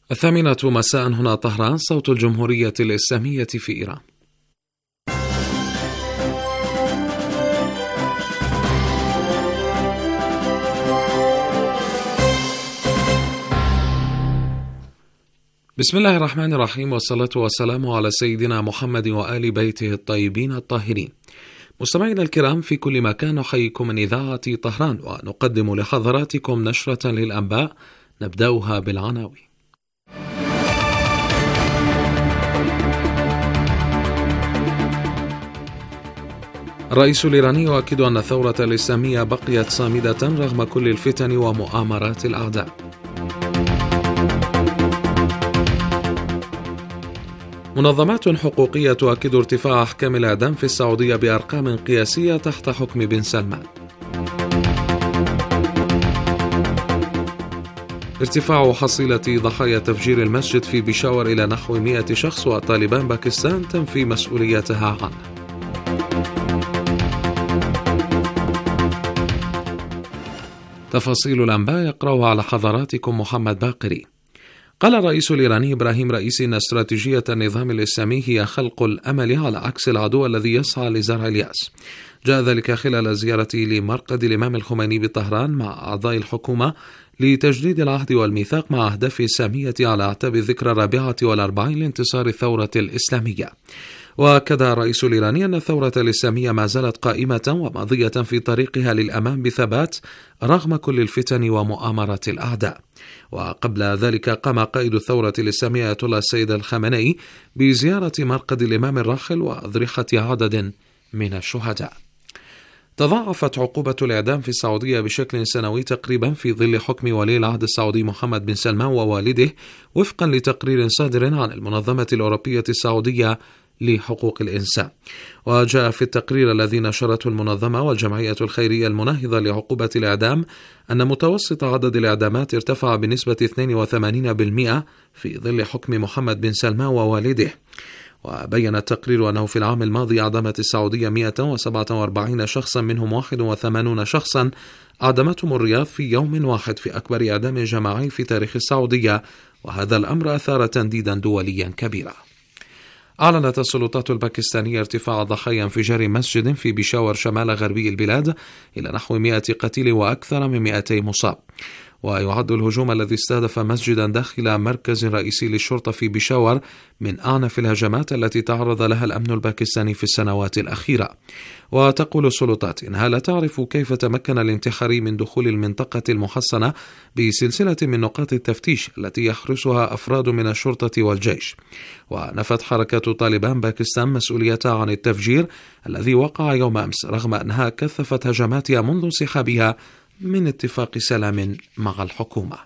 الثامنة مساء هنا طهران، صوت الجمهورية الإسلامية في إيران. بسم الله الرحمن الرحيم، والصلاة والسلام على سيدنا محمد وآل بيته الطيبين الطاهرين. مستمعينا الكرام في كل مكان، نحييكم من إذاعة طهران ونقدم لحضراتكم نشرة للأنباء نبدأها بالعناوين. الرئيس الإيراني يؤكد أن الثورة الإسلامية بقيت صامدة رغم كل الفتن ومؤامرات الأعداء. منظمات حقوقية تؤكد ارتفاع أحكام الإعدام في السعودية بأرقام قياسية تحت حكم بن سلمان. ارتفاع حصيلة ضحايا تفجير المسجد في بيشاور إلى نحو 100 شخص، وطالبان باكستان تنفي مسؤوليتها عنه. تفاصيل الأنباء يقرأها على حضراتكم محمد باقري. قال الرئيس الإيراني إبراهيم رئيسي إن استراتيجية النظام الإسلامي هي خلق الأمل على عكس العدو الذي يسعى لزرع اليأس. جاء ذلك خلال زيارته لمرقد الإمام الخميني بطهران مع أعضاء الحكومة لتجديد العهد والميثاق مع أهداف سامية على أعتاب الذكرى 44 لانتصار الثورة الإسلامية. وأكد الرئيس الإيراني أن الثورة الإسلامية ما زالت قائمة وماضية في طريقها للأمام بثبات رغم كل الفتن ومؤامرات الأعداء. وقبل ذلك قام قائد الثورة الإسلامية آية الله السيد الخامنئي بزيارة مرقد الإمام الراحل وأضرحة عدد من الشهداء. تضاعفت عقوبة الإعدام في السعودية بشكل سنوي تقريبا في ظل حكم ولي العهد السعودي محمد بن سلمان ووالده، وفقا لتقرير صادر عن المنظمة الأوروبية السعودية لحقوق الإنسان. وجاء في التقرير الذي نشرته المنظمة والجمعية الخيرية المناهضة لعقوبة الإعدام أن متوسط عدد الإعدامات ارتفع بنسبة 82% في ظل حكم محمد بن سلمان ووالده. وبين التقرير أنه في العام الماضي أعدمت السعودية 147 شخصا، منهم 81 شخصا أعدمتهم الرياض في يوم واحد في أكبر إعدام جماعي في تاريخ السعودية، وهذا الأمر أثار تنديدا دوليا كبيرا. أعلنت السلطات الباكستانية ارتفاع ضحايا انفجار مسجد في بيشاور شمال غربي البلاد إلى نحو 100 قتيل وأكثر من 200 مصاب. ويعد الهجوم الذي استهدف مسجدا داخل مركز رئيسي للشرطة في بيشاور من أعنف الهجمات التي تعرض لها الأمن الباكستاني في السنوات الأخيرة. وتقول السلطات إنها لا تعرف كيف تمكن الانتحاري من دخول المنطقة المحصنة بسلسلة من نقاط التفتيش التي يحرسها أفراد من الشرطة والجيش. ونفت حركة طالبان باكستان مسؤوليتها عن التفجير الذي وقع يوم أمس، رغم أنها كثفت هجماتها منذ انسحابها من اتفاق سلام مع الحكومة.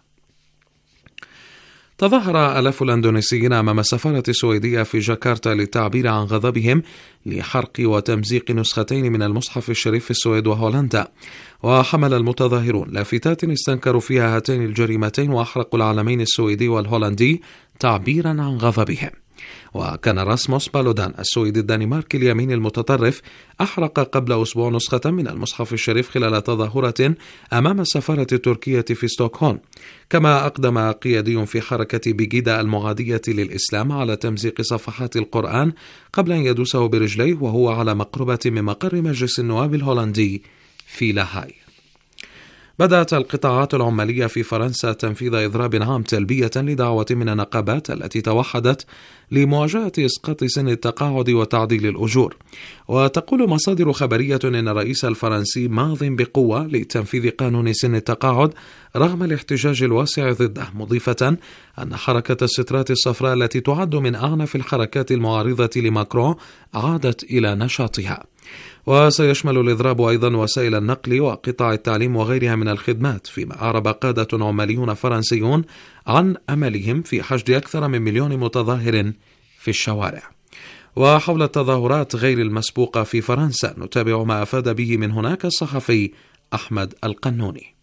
تظاهر آلاف الأندونيسيين أمام السفارة السويدية في جاكرتا للتعبير عن غضبهم لحرق وتمزيق نسختين من المصحف الشريف في السويد وهولندا. وحمل المتظاهرون لافتات استنكروا فيها هاتين الجريمتين وأحرقوا العلمين السويدي والهولندي تعبيرا عن غضبهم. وكان راسموس بالودان السويدي الدنماركي اليمين المتطرف أحرق قبل أسبوع نسخة من المصحف الشريف خلال تظاهرة أمام السفارة التركية في ستوكهولم. كما أقدم قيادي في حركة بيجيدا المعادية للإسلام على تمزيق صفحات القرآن قبل أن يدوسه برجليه وهو على مقربة من مقر مجلس النواب الهولندي في لاهاي. بدأت القطاعات العمالية في فرنسا تنفيذ إضراب عام تلبية لدعوة من النقابات التي توحدت لمواجهة إسقاط سن التقاعد وتعديل الأجور. وتقول مصادر خبرية إن الرئيس الفرنسي ماض بقوة لتنفيذ قانون سن التقاعد رغم الاحتجاج الواسع ضده، مضيفة أن حركة السترات الصفراء التي تعد من أعنف الحركات المعارضة لماكرون عادت إلى نشاطها. وسيشمل الإضراب أيضا وسائل النقل وقطاع التعليم وغيرها من الخدمات، فيما أعرب قادة عماليون فرنسيون عن أملهم في حشد أكثر من 1,000,000 متظاهر في الشوارع. وحول التظاهرات غير المسبوقة في فرنسا نتابع ما أفاد به من هناك الصحفي أحمد القنوني.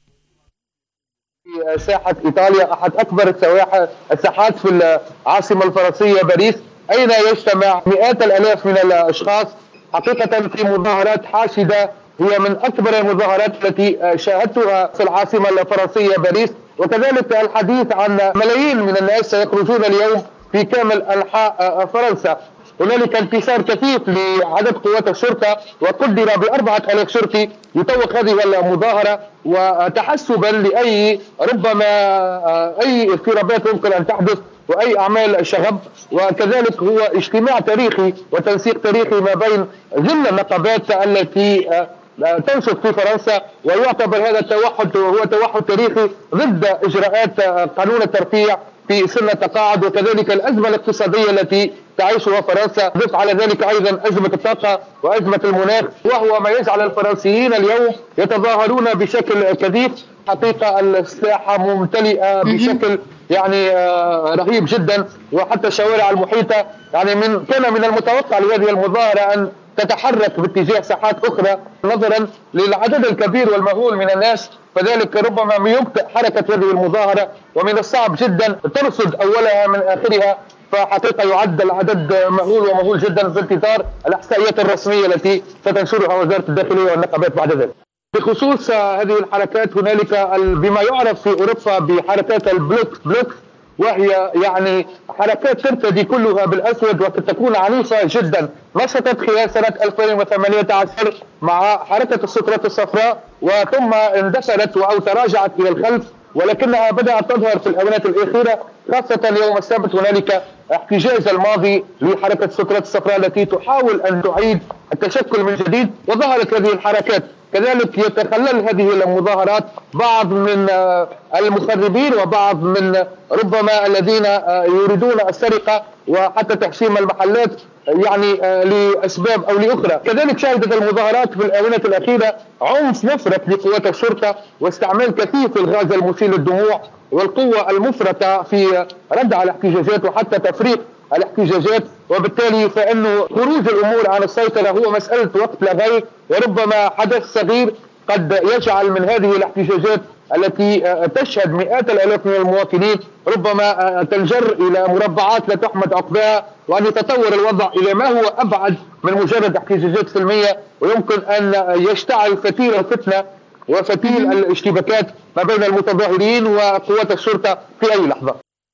ساحة إيطاليا أحد أكبر الساحات في العاصمة الفرنسية باريس، أين يجتمع مئات الآلاف من الأشخاص حقيقة في مظاهرات حاشدة، هي من أكبر المظاهرات التي شاهدتها في العاصمة الفرنسية باريس. وكذلك الحديث عن ملايين من الناس سيخرجون اليوم في كامل أنحاء فرنسا. هنالك انتشار كثيف لعدد قوات الشرطة، وقدر ب4,000 شرطي يطوق هذه المظاهرة، وتحسبا لأي ربما أي اضطرابات ممكن أن تحدث وأي أعمال شغب. وكذلك هو اجتماع تاريخي وتنسيق تاريخي ما بين ضمن النقابات التي تنشط في فرنسا، ويعتبر هذا التوحد هو توحد تاريخي ضد إجراءات قانون الترفيع في سن التقاعد، وكذلك الأزمة الاقتصادية التي تعيشها فرنسا. ضف على ذلك أيضا أزمة الطاقة وأزمة المناخ، وهو ما يجعل الفرنسيين اليوم يتظاهرون بشكل كثيف. حقيقة الساحة ممتلئة بشكل يعني رهيب جدا، وحتى الشوارع المحيطة يعني كان من المتوقع لهذه المظاهرة أن تتحرك باتجاه ساحات أخرى نظرا للعدد الكبير والمهول من الناس، فذلك ربما يبطئ حركة هذه المظاهرة، ومن الصعب جدا ترصد أولها من آخرها. فحقيقة يعد العدد مهول جدا في انتظار الإحصائيات الرسمية التي ستنشرها وزارة الداخلية والنقابات بعد ذلك. بخصوص هذه الحركات هنالك بما يعرف في أوروبا بحركات البلوك، وهي يعني حركات ترتدي كلها بالأسود وقد تكون عنيفة جدا. نشطت خلال سنة 2018 مع حركة السترات الصفراء، وثم اندثرت أو تراجعت إلى الخلف، ولكنها بدأت تظهر في الآونات الأخيرة، خاصة يوم السبت هنالك احتجاج الماضي لحركة السترات الصفراء التي تحاول أن تعيد التشكل من جديد، وظهرت هذه الحركات. كذلك يتخلل هذه المظاهرات بعض من المخربين وبعض من ربما الذين يريدون السرقة وحتى تهشيم المحلات يعني لأسباب أو لأخرى. كذلك شهدت المظاهرات في الآونة الأخيرة عنف مفرط لقوات الشرطة واستعمال كثيف الغاز المسيل للدموع والقوة المفرطة في ردع الاحتجاجات وحتى تفريق الاحتجاجات، وبالتالي فإنه خروج الأمور عن السيطرة هو مسألة وقت لا غير، وربما حدث صغير قد يجعل من هذه الاحتجاجات التي تشهد مئات الآلاف من المواطنين ربما تنجر إلى مربعات لا تحمد عقباها، وأن يتطور الوضع إلى ما هو أبعد من مجرد احتجاجات سلمية، ويمكن أن يشتعل فتيل الفتنة وفتيل الاشتباكات ما بين المتظاهرين وقوات الشرطة في أي لحظة.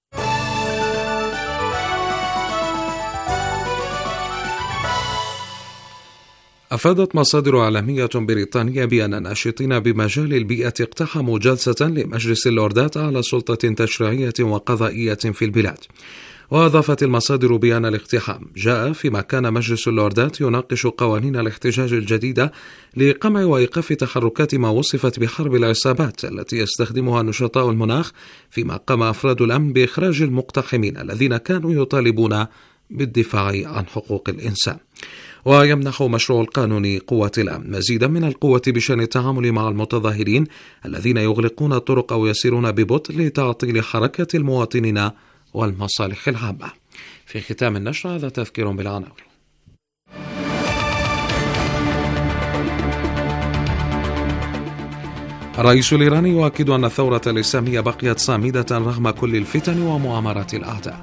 أفادت مصادر إعلامية بريطانية بأن الناشطين بمجال البيئة اقتحموا جلسة لمجلس اللوردات على سلطة تشريعية وقضائية في البلاد. وأضافت المصادر بأن الاقتحام جاء فيما كان مجلس اللوردات يناقش قوانين الاحتجاج الجديدة لقمع وإيقاف تحركات ما وصفت بحرب العصابات التي يستخدمها نشطاء المناخ، فيما قام أفراد الأمن بإخراج المقتحمين الذين كانوا يطالبون بالدفاع عن حقوق الإنسان. ويمنح مشروع القانون قوات الأمن مزيدا من القوة بشأن التعامل مع المتظاهرين الذين يغلقون الطرق أو يسيرون ببطء لتعطيل حركة المواطنين والمصالح العامة. في ختام النشر هذا تذكير بالعناوين. الرئيس الإيراني يؤكد أن الثورة الإسلامية بقيت صامدة رغم كل الفتن ومؤامرات الأعداء.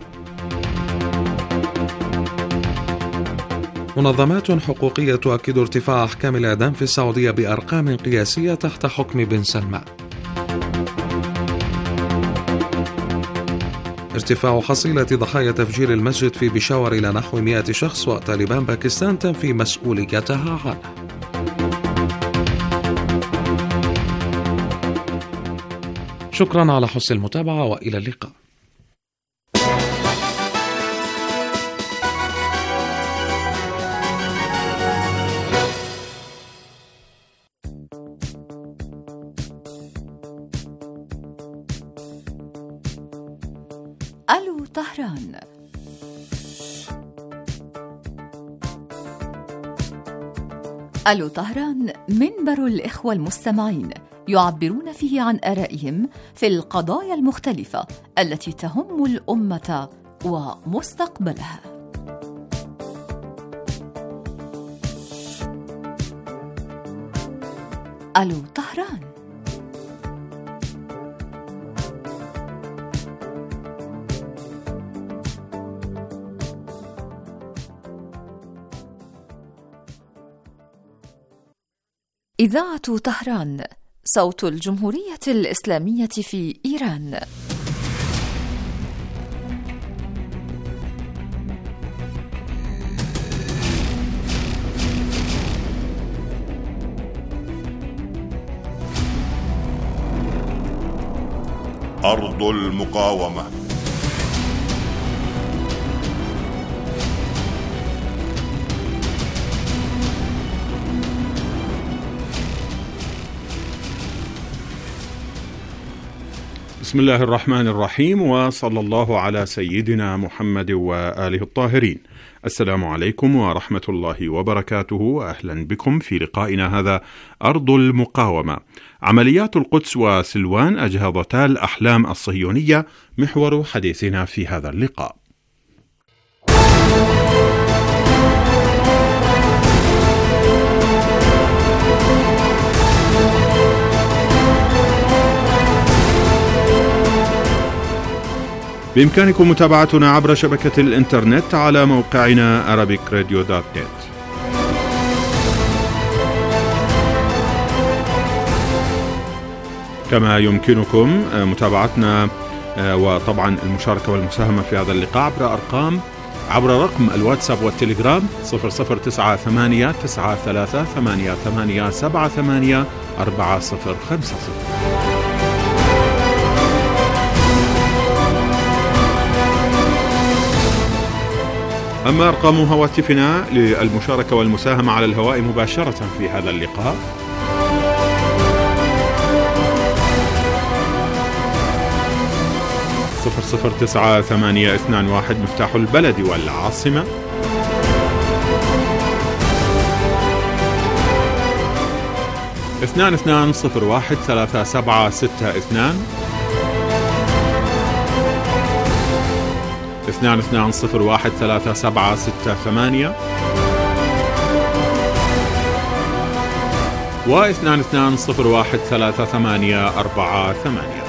منظمات حقوقية تؤكد ارتفاع أحكام الإعدام في السعودية بأرقام قياسية تحت حكم بن سلمان. ارتفاع حصيلة ضحايا تفجير المسجد في بشاور إلى نحو 100 شخص، وطالبان باكستان تنفي مسؤوليتها عنه. شكرا على حسن المتابعة وإلى اللقاء. ألو طهران. ألو طهران منبر الإخوة المستمعين يعبرون فيه عن آرائهم في القضايا المختلفة التي تهم الأمة ومستقبلها. ألو طهران. إذاعة طهران صوت الجمهورية الإسلامية في إيران. أرض المقاومة. بسم الله الرحمن الرحيم، وصلى الله على سيدنا محمد وآله الطاهرين. السلام عليكم ورحمة الله وبركاته، وأهلا بكم في لقائنا هذا أرض المقاومة. عمليات القدس وسلوان أجهضتا الأحلام الصهيونية محور حديثنا في هذا اللقاء. بإمكانكم متابعتنا عبر شبكة الإنترنت على موقعنا arabicradio.net. كما يمكنكم متابعتنا وطبعا المشاركة والمساهمة في هذا اللقاء عبر رقم الواتساب والتليجرام 00989388784050. أما أرقام هواتفنا للمشاركة والمساهمة على الهواء مباشرة في هذا اللقاء 009821 مفتاح البلد والعاصمة، 22013762 22013768 و 22013848.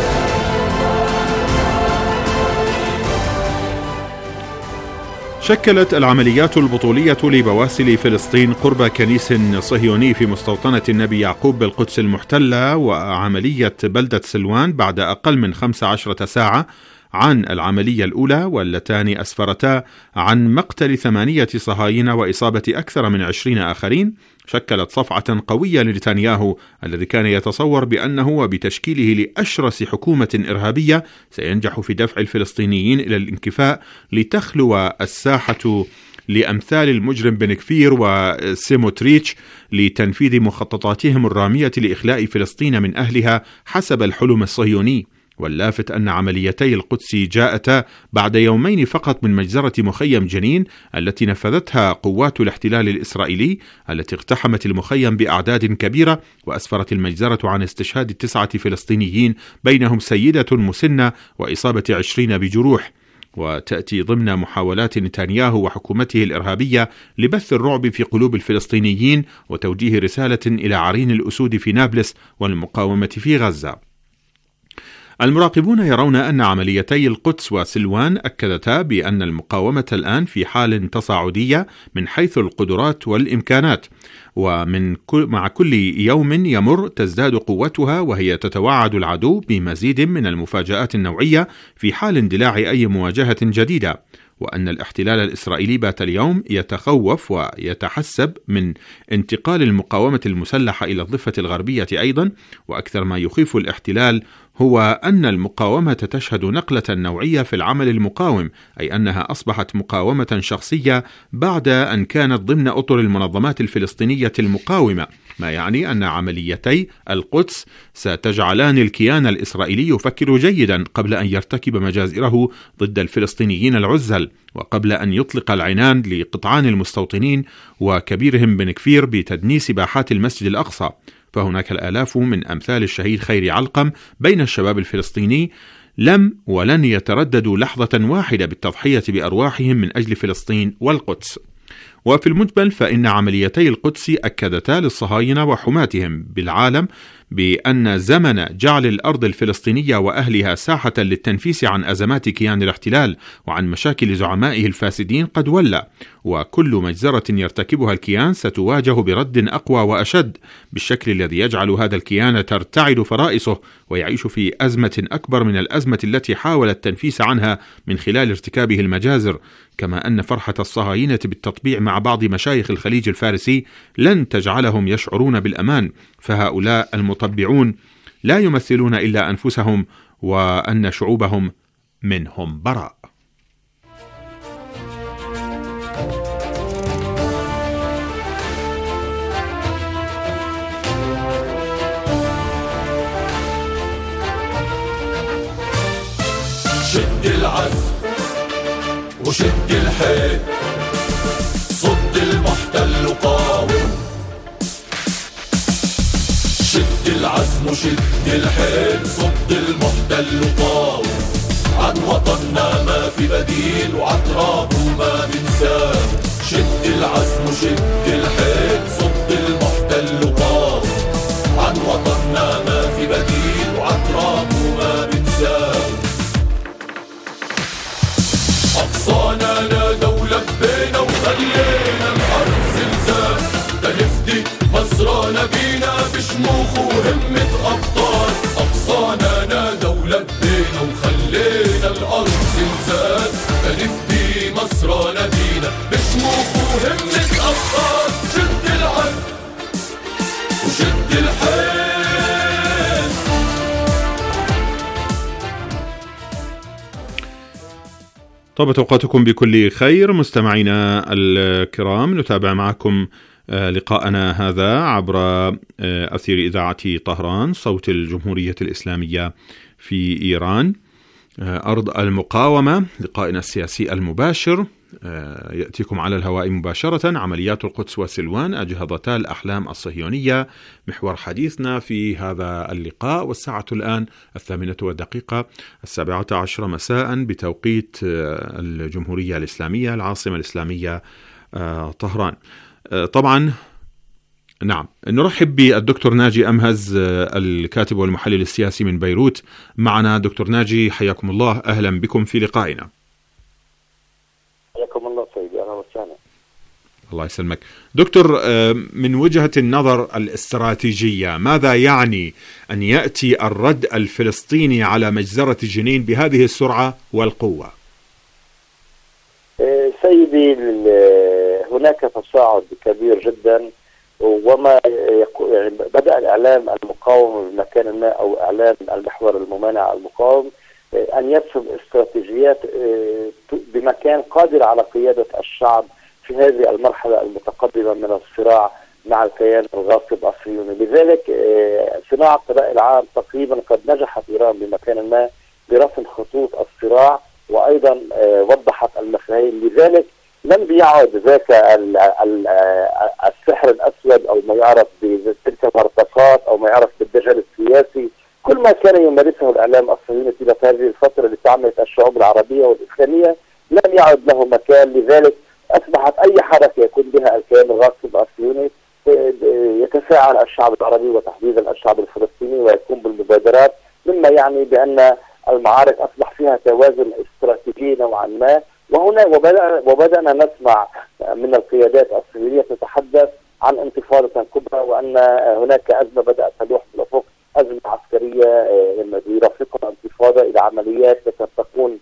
شكلت العمليات البطولية لبواسل فلسطين قرب كنيس صهيوني في مستوطنة النبي يعقوب بالقدس المحتلة وعملية بلدة سلوان بعد أقل من 15 ساعة عن العملية الأولى، واللتان أسفرتا عن مقتل 8 صهاينة وإصابة أكثر من 20 آخرين، شكلت صفعة قوية لنتنياهو الذي كان يتصور بأنه وبتشكيله لأشرس حكومة إرهابية سينجح في دفع الفلسطينيين إلى الانكفاء لتخلو الساحة لأمثال المجرم بن كفير وسيموتريتش لتنفيذ مخططاتهم الرامية لإخلاء فلسطين من أهلها حسب الحلم الصهيوني. واللافت أن عمليتي القدس جاءتا بعد يومين فقط من مجزرة مخيم جنين التي نفذتها قوات الاحتلال الإسرائيلي التي اقتحمت المخيم بأعداد كبيرة، وأسفرت المجزرة عن استشهاد 9 فلسطينيين بينهم سيدة مسنة وإصابة 20 بجروح. وتأتي ضمن محاولات نتنياهو وحكومته الإرهابية لبث الرعب في قلوب الفلسطينيين وتوجيه رسالة إلى عرين الأسود في نابلس والمقاومة في غزة. المراقبون يرون أن عمليتي القدس وسلوان أكدتا بأن المقاومة الآن في حال تصاعدية من حيث القدرات والإمكانات، مع كل يوم يمر تزداد قوتها، وهي تتوعد العدو بمزيد من المفاجآت النوعية في حال اندلاع أي مواجهة جديدة، وأن الاحتلال الإسرائيلي بات اليوم يتخوف ويتحسب من انتقال المقاومة المسلحة إلى الضفة الغربية أيضا. وأكثر ما يخيف الاحتلال هو أن المقاومة تشهد نقلة نوعية في العمل المقاوم، أي أنها أصبحت مقاومة شخصية بعد أن كانت ضمن أطر المنظمات الفلسطينية المقاومة، ما يعني أن عمليتي القدس ستجعلان الكيان الإسرائيلي يفكر جيدا قبل أن يرتكب مجازره ضد الفلسطينيين العزل، وقبل أن يطلق العنان لقطعان المستوطنين وكبيرهم بن كفير بتدنيس باحات المسجد الأقصى. فهناك الآلاف من أمثال الشهيد خيري علقم بين الشباب الفلسطيني لم ولن يترددوا لحظة واحدة بالتضحية بأرواحهم من أجل فلسطين والقدس. وفي المجمل فإن عمليتي القدس أكدتا للصهاينة وحماتهم بالعالم بأن زمن جعل الأرض الفلسطينية وأهلها ساحة للتنفيس عن أزمات كيان الاحتلال وعن مشاكل زعمائه الفاسدين قد ولى، وكل مجزرة يرتكبها الكيان ستواجه برد أقوى وأشد، بالشكل الذي يجعل هذا الكيان ترتعد فرائصه ويعيش في أزمة أكبر من الأزمة التي حاول التنفيس عنها من خلال ارتكابه المجازر. كما أن فرحة الصهاينة بالتطبيع مع بعض مشايخ الخليج الفارسي لن تجعلهم يشعرون بالأمان، فهؤلاء المطبعون لا يمثلون إلا أنفسهم، وأن شعوبهم منهم براء. شد العزم وشد الحيل، صد المحتل وقاوم. شد العزم وشد الحيل، صد المحتل وقاوم. عن وطننا ما في بديل وعن ترابه ما بنساه. شد العزم وشد الحيل، صد المحتل وقاوم. عن وطننا ما في بديل وعن ترابه ما بنساه. أقصانا نادوا لبينا وخلينا الأرض زلزال. تنفدي مصرانا بينا بشموخ وهمة أبطال. أقصانا نادوا لبينا وخلينا الأرض زلزال. تنفدي مصرانا بينا بشموخ وهمة أبطال. شد العزم وشد الحيل. طابت أوقاتكم بكل خير مستمعينا الكرام، نتابع معكم لقاءنا هذا عبر أثير إذاعة طهران صوت الجمهورية الإسلامية في إيران، أرض المقاومة، لقائنا السياسي المباشر يأتيكم على الهواء مباشرة. عمليات القدس وسلوان أجهضتا الأحلام الصهيونية محور حديثنا في هذا اللقاء، والساعة الآن 8:07 مساء بتوقيت الجمهورية الإسلامية العاصمة الإسلامية طهران. طبعا نعم، نرحب بالدكتور ناجي أمهز الكاتب والمحلل السياسي من بيروت معنا. دكتور ناجي حياكم الله، أهلا بكم في لقائنا. حياكم الله سيدي، أهلا وسهلا. الله يسلمك دكتور. من وجهة النظر الاستراتيجية، ماذا يعني أن يأتي الرد الفلسطيني على مجزرة جنين بهذه السرعة والقوة؟ سيدي، هناك تصاعد كبير جدا، وما يعني بدأ الإعلام المقاوم بمكان ما أو إعلام المحور الممانع المقاوم أن يرسم استراتيجيات بمكان قادر على قيادة الشعب في هذه المرحلة المتقدمة من الصراع مع الكيان الغاصب الصهيوني. لذلك صناعة الرأي العام تقريبا قد نجحت إيران بمكان ما برسم خطوط الصراع، وأيضا وضحت المفاهيم. لذلك لم يعد ذاك السحر الأسود أو ما يعرف بتلك الهرطقات أو ما يعرف بالدجل السياسي، كل ما كان يمارسه الإعلام الصهيوني في هذه الفترة اللي تعملت الشعوب العربية والإسلامية لم يعد له مكان. لذلك أصبحت أي حركة يكون بها الكيان الغاصب الصهيوني يتفاعل الشعب العربي وتحديدا الشعب الفلسطيني ويقوم بالمبادرات، مما يعني بأن المعارك أصبح فيها توازن استراتيجي نوعا ما. وهنا وبدأنا نسمع من القيادات الصهيونية تتحدث عن انتفاضة كبرى، وأن هناك أزمة بدأت تلوح بالأفق، أزمة عسكرية يرافقها انتفاضة إلى عمليات تكون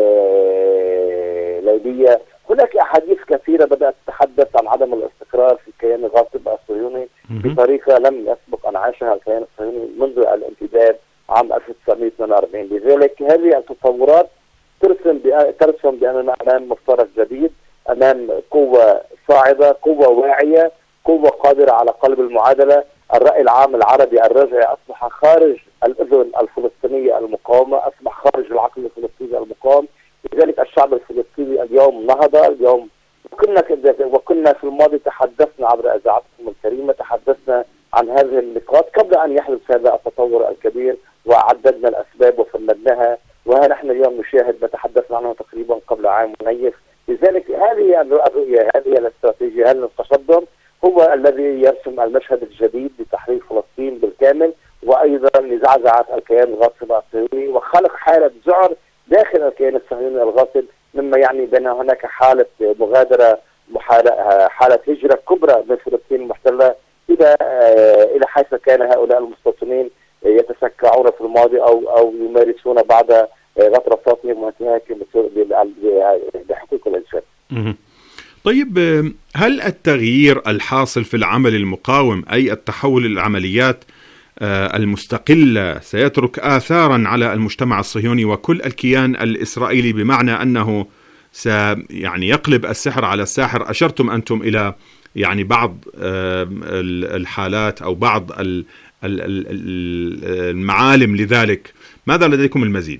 ليبية. هناك أحاديث كثيرة بدأت تتحدث عن عدم الاستقرار في الكيان الغاصب الصهيوني بطريقة لم يسبق أن عاشها الكيان الصهيوني منذ الانتداب عام 1948. لذلك هذه التطورات ترسم بأننا أمام مفترق جديد، أمام قوة صاعدة، قوة واعية، قوة قادرة على قلب المعادلة. الرأي العام العربي الرجعي أصبح خارج الأذن الفلسطينية المقاومة، أصبح خارج العقل الفلسطيني المقاوم. لذلك الشعب الفلسطيني اليوم نهض. اليوم وكنا في الماضي تحدثنا عبر إذاعتكم الكريمة، تحدثنا عن هذه النقاط قبل أن يحدث هذا التطور الكبير، وعددنا الأسباب وفندناها، ونحن اليوم نشاهد ما تحدثنا عنه تقريبا قبل عام ونيف. لذلك هذه الرؤية، هذه الاستراتيجية، هذا التصدم هو الذي يرسم المشهد الجديد لتحرير فلسطين بالكامل، لزعزعة الكيان الغاصب الصهيوني وخلق حالة ذعر داخل الكيان الصهيوني الغاصب، مما يعني بأن هناك حالة مغادرة، حالة هجرة كبرى من فلسطين المحتلة إلى حيث كان هؤلاء المستوطنين يتسكعون في الماضي أو يمارسون بعد غطرساتهم وانتهاكهم بحقوق الإنسان. طيب، هل التغيير الحاصل في العمل المقاوم، أي التحول للعمليات المستقلة، سيترك آثارا على المجتمع الصهيوني وكل الكيان الإسرائيلي، بمعنى أنه يعني يقلب السحر على الساحر؟ أشرتم أنتم إلى يعني بعض الحالات أو بعض المعالم لذلك، ماذا لديكم المزيد؟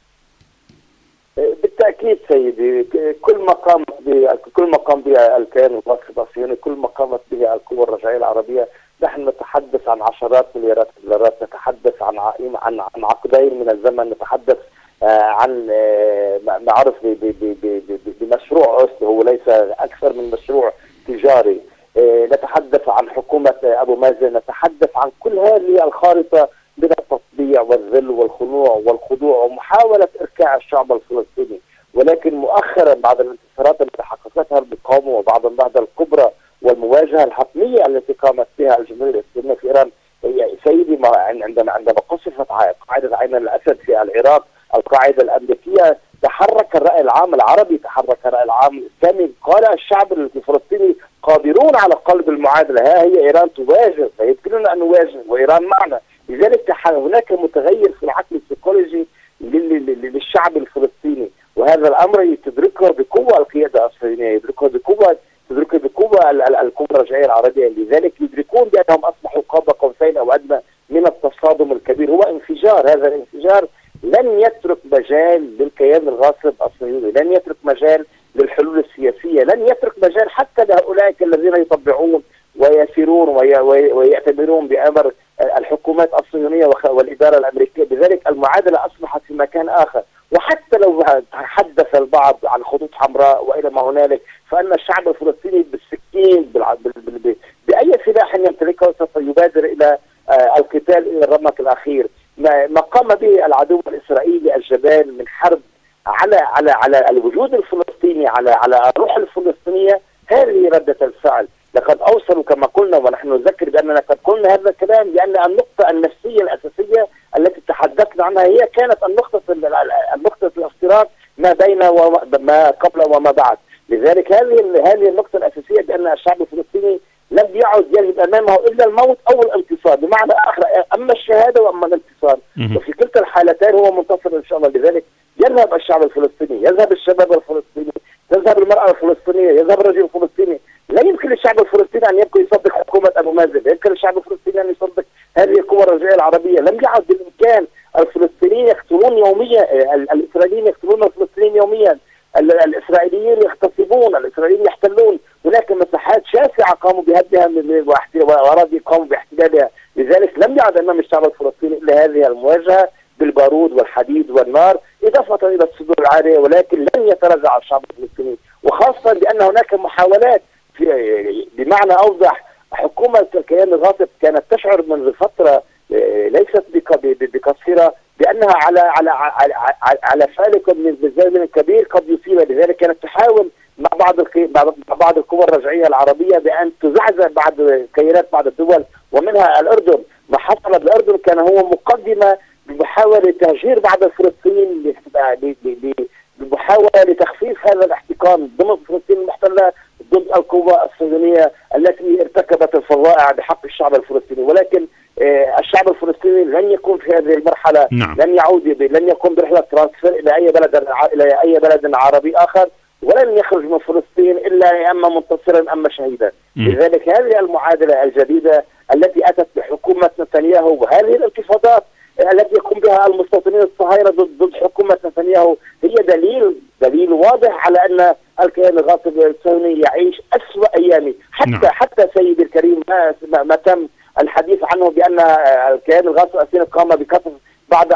بالتأكيد سيدي، كل ما قام به الكيان الغاصب الصهيوني، كل ما قامت به القوى الرجعية العربية، نحن نتحدث عن عشرات مليارات الدولارات، نتحدث عن عقدين من الزمن، نتحدث عن ما عرف بمشروع أوسلو، هو ليس أكثر من مشروع تجاري. نتحدث عن حكومة أبو مازن، نتحدث عن كل هذه الخارطة من التطبيع والذل والخنوع والخضوع ومحاولة إركاع الشعب الفلسطيني. ولكن مؤخرا بعد الانتصارات التي حققتها المقاومة وبعد النهضة الكبرى والمواجهة الحتمية التي قامت بها الجمهورية الإسلامية في إيران، سيدي عندما قصفت قاعدة عين الأسد في العراق، القاعدة الأمريكية، تحرك الرأي العام العربي، تحرك الرأي العام الإسلامي، قال الشعب الفلسطيني قادرون على قلب المعادلة، ها هي إيران تواجه، فيمكننا أن نواجه وإيران معنا. لذلك هناك متغير في العقل السيكولوجي للشعب الفلسطيني، وهذا الأمر تدركه بقوة القيادة الصهيونية، يدركه بقوة القوى الرجعية العربية. لذلك يدركون بأنهم أصبحوا قاب قوسين أو أدنى من التصادم الكبير، هو انفجار. هذا الانفجار لن يترك مجال للكيان الغاصب الصهيوني، لن يترك مجال للحلول السياسية، لن يترك مجال حتى لهؤلاء الذين يطبعون ويسيرون ويأتمرون بأمر الحكومات الصهيونية والإدارة الأمريكية. بذلك المعادلة أصبحت في مكان آخر. وحتى لو حدث البعض عن خطوط حمراء وإلى ما هنالك، فأن الشعب الفلسطيني بالسكين بأي سلاح يمتلكه سوف يبادر إلى القتال إلى الرمق الأخير. ما قام به العدو الإسرائيلي الجبان من حرب على الوجود الفلسطيني، على الروح الفلسطينية، هذه ردة الفعل. لقد أوصلوا كما قلنا، ونحن نذكر بأننا قد قلنا هذا الكلام، لأن النقطة النفسية الأساسية التي تحدثنا عنها هي كانت النقطة الافتراق ما بين ما قبل وما بعد. لذلك هذه النقطة الأساسية، بأن الشعب الفلسطيني لم يعد يجد أمامه إلا الموت أو الانتصار، بمعنى آخر أما الشهادة وأما الانتصار، وفي كلتا الحالتين هو منتصر إن شاء الله. لذلك يذهب الشعب الفلسطيني، يذهب الشباب الفلسطيني، تذهب المرأة الفلسطينية، يذهب الرجل الفلسطيني. لا يمكن للشعب الفلسطيني أن يبقى يصدق حكومة أبو مازن، لا يمكن للشعب الفلسطيني أن يصدق هذه القوى الرجعية العربية. لم يعد بالإمكان. الفلسطينيين يقتلون يوميا، الإسرائيليين يقتلون الفلسطينيين يوميا، الإسرائيليين يغتصبون، الإسرائيليين يحتلون. هناك مساحات شاسعة قاموا بهدها وأراضي قاموا باحتلالها. لذلك لم يعد أمام الشعب الفلسطيني إلا هذه المواجهة بالبارود والحديد والنار، إضافة إلى الصدور العارية. ولكن لن يتراجع الشعب الفلسطيني، وخاصة بأن هناك محاولات بمعنى أوضح. حكومة الكيان الغاصب كانت تشعر منذ فترة ليست بقصيرة بأنها على فالق من زمن كبير قد يصيب. لذلك كانت تحاول مع بعض القوى الرجعية العربية بأن تزعزع بعض كيانات بعض الدول، ومنها الأردن. ما حصل بالأردن كان هو مقدمة بمحاولة تهجير بعض الفلسطينيين، بمحاولة لتخفيف هذا الاحتقان ضمن فلسطين المحتلة ضد القوى الصهيونية التي ارتكبت الفظائع بحق الشعب الفلسطيني. ولكن الشعب الفلسطيني لن يكون في هذه المرحلة، لن يكون برحلة ترانسفير إلى أي بلد عربي آخر، ولن يخرج من فلسطين إلا أما منتصرا أما شهيدا. لذلك هذه المعادلة الجديدة التي أتت بحكومة نتنياهو، وهذه الانتفاضات التي يقوم بها المستوطنين الصهاينة ضد حكومة نتنياهو، هي دليل واضح على أن الكيان الغاصب الصهيوني يعيش أسوأ أيامه. حتى سيدي الكريم ما تم الحديث عنه بأن الكيان الغاصب الصهيوني قام بكسر بعض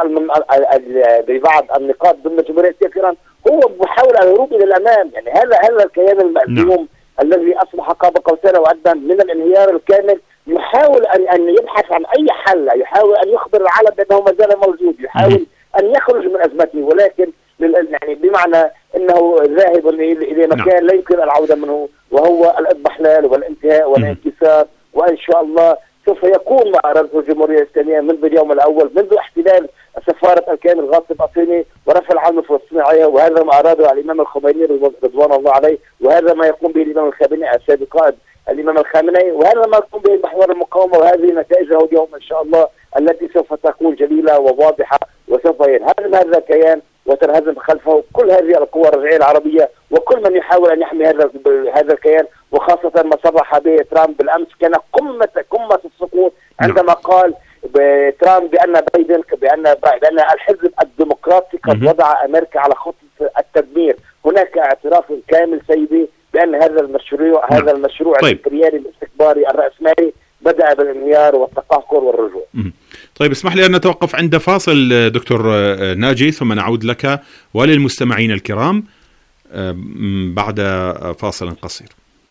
النقاط ضمن جمهورية إيران، هو محاولة الهروب إلى الأمام. يعني هذا الكيان المأزوم الذي أصبح قاب قوسين أو أدنى من الانهيار الكامل، يحاول أن يبحث عن أي حل، يحاول أن يخبر العالم بأنه ما زال موجود، يحاول أن يخرج من أزمته، ولكن يعني بمعنى أنه ذاهب إلى مكان لا يمكن العودة منه، وهو الإضمحلال والانتهاء والانكسار. وإن شاء الله سوف يكون ما أراده الجمهورية الإسلامية منذ اليوم الأول، منذ احتلال سفارة الكيان الغاصب الصيني ورفع العلم الفلسطيني عليها، وهذا ما أراده الإمام الخميني رضوان الله عليه، وهذا ما يقوم به الإمام الخامنئي السابق قائد الإمام الخامنئي، وهذا ما يقوم به محور المقاومة، وهذه نتائجه اليوم إن شاء الله التي سوف تكون جليلة وواضحة، وسوف ينهزم هذا الكيان وتنهزم خلفه كل هذه القوى الرجعية العربية وكل من يحاول أن يحمي هذا الكيان، وخاصة ما صرح به ترامب بالأمس كان قمة السقوط عندما قال ترامب بأن الحزب الديمقراطي قد وضع أمريكا على خطة التدمير. هناك اعتراف كامل سيدي بأن هذا المشروع الامبريالي الاستكباري الرأسمالي بدأ بالانهيار والتقهقر والرجوع. طيب اسمح لي أن نتوقف عند فاصل دكتور ناجي، ثم نعود لك وللمستمعين الكرام بعد فاصل قصير.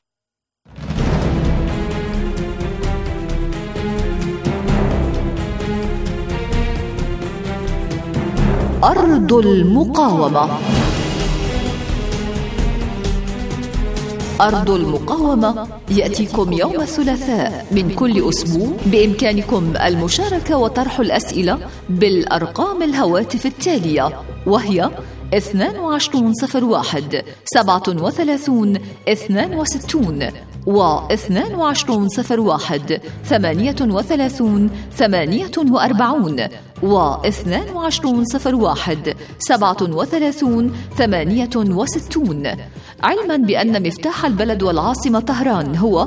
أرض المقاومة. أرض المقاومة يأتيكم يوم الثلاثاء من كل أسبوع. بإمكانكم المشاركة وطرح الأسئلة بالأرقام الهواتف التالية، وهي 2201 37 62 و2201 38 48 و2201 37 68. علما بأن مفتاح البلد والعاصمة طهران هو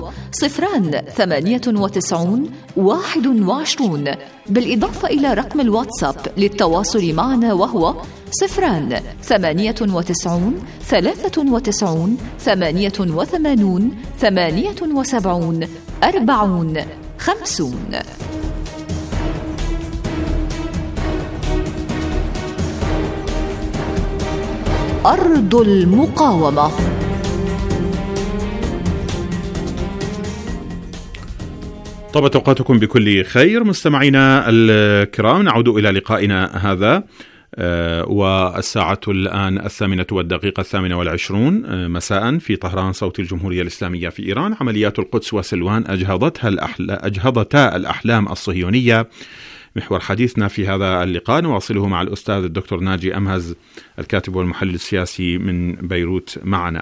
098 21، بالإضافة إلى رقم الواتساب للتواصل معنا وهو 098 93 88 78 40 50. أرض المقاومة. طابت أوقاتكم بكل خير مستمعينا الكرام، نعود إلى لقائنا هذا والساعة الآن 8:28 مساء في طهران صوت الجمهورية الإسلامية في إيران. عمليات القدس وسلوان أجهضتا الأحلام الصهيونية، محور حديثنا في هذا اللقاء نواصله مع الأستاذ الدكتور ناجي أمهز الكاتب والمحلل السياسي من بيروت معنا.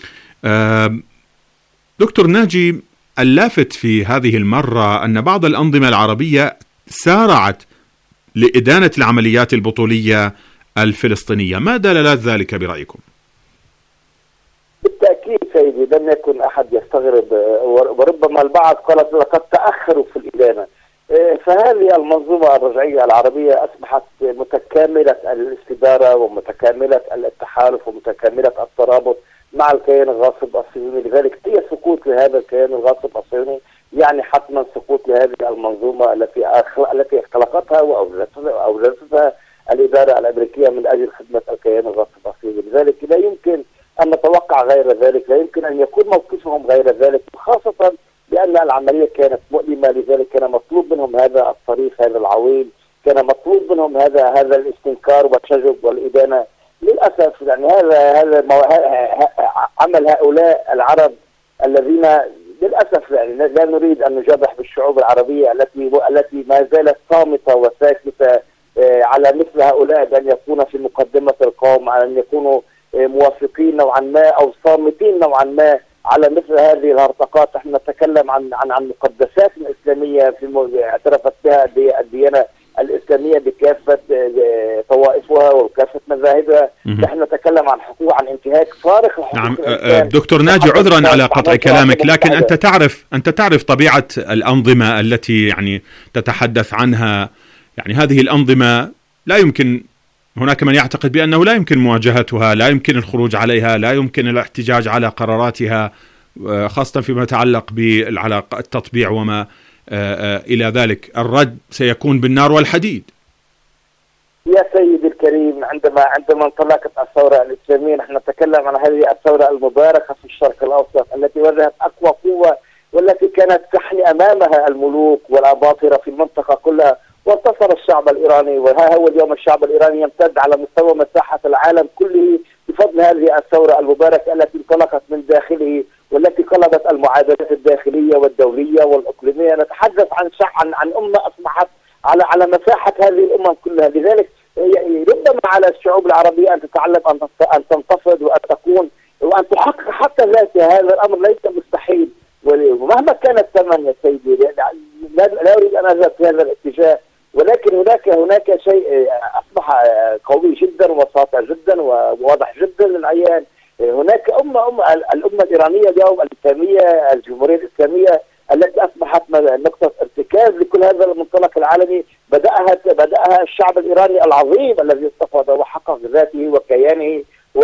دكتور ناجي، اللافت في هذه المرة أن بعض الأنظمة العربية سارعت لإدانة العمليات البطولية الفلسطينية، ما دلالات ذلك برأيكم؟ بالتأكيد سيدي لم يكن أحد يستغرب، وربما البعض قال لقد تأخروا في الإدانة. فهذه المنظومة الرجعية العربية أصبحت متكاملة الاستدارة ومتكاملة التحالف ومتكاملة الترابط مع الكيان الغاصب الصهيوني، لذلك أي سقوط لهذا الكيان الغاصب الصهيوني يعني حتما سقوط لهذه المنظومة التي خلقتها وأوجدتها الإدارة الأمريكية من أجل خدمة الكيان الغاصب الصهيوني. لذلك لا يمكن أن نتوقع غير ذلك، لا يمكن أن يكون موقفهم غير ذلك، خاصة لأن العملية كانت مؤلمة. لذلك كان مطلوب منهم هذا الصريخ، هذا العويل، كان مطلوب منهم هذا الاستنكار والشجب والإدانة. للأسف يعني هذا عمل هؤلاء العرب الذين للأسف يعني لا نريد أن نجرح بالشعوب العربية التي ما زالت صامتة وساكتة على مثل هؤلاء، بأن يكونوا في مقدمة القوم، على أن يكونوا موافقين نوعا ما أو صامتين نوعا ما على مثل هذه الهرطقات. احنا نتكلم عن مقدسات الإسلامية اعترفت بها الديانة الإسلامية بكافة طوائفها وكافة مذاهبها. نحن نتكلم عن حقوق، عن انتهاك صارخ لحقوق نعم. الإنسان. دكتور ناجي، عذرا على قطع كلامك، لكن أنت تعرف طبيعة الأنظمة التي يعني تتحدث عنها. يعني هذه الأنظمة لا يمكن، هناك من يعتقد بأنه لا يمكن مواجهتها، لا يمكن الخروج عليها، لا يمكن الاحتجاج على قراراتها، خاصة فيما يتعلق بالعلاقة التطبيع وما إلى ذلك. الرد سيكون بالنار والحديد. يا سيدي الكريم، عندما انطلقت الثورة الإسلامية نحن نتكلم عن هذه الثورة المباركة في الشرق الأوسط التي واجهت أقوى قوة والتي كانت تحني أمامها الملوك والأباطرة في المنطقة كلها، وانتصر الشعب الإيراني. وها هو اليوم الشعب الإيراني يمتد على مستوى مساحة العالم كله بفضل هذه الثورة المباركة التي انطلقت من داخله، والتي قلبت المعادلات الداخلية والدولية والإقليمية. نتحدث عن أمة أصبحت على مساحة هذه الأمم كلها. لذلك ربما على الشعوب العربية أن تتعلم أن تنتفض وأن تكون وأن تحقق حتى ذاتها. هذا الأمر ليس مستحيل، ومهما كان الثمن يا سيدي. لا أريد أن أذهب في هذا الاتجاه، ولكن هناك شيء أصبح قوي جدا وساطع جدا وواضح جدا للعيان. هناك الأمة الإيرانية اليوم، الإسلامية، الجمهورية الإسلامية التي أصبحت نقطة ارتكاز لكل هذا المنطلق العالمي، بدأها الشعب الإيراني العظيم الذي استفاد وحقق ذاته وكيانه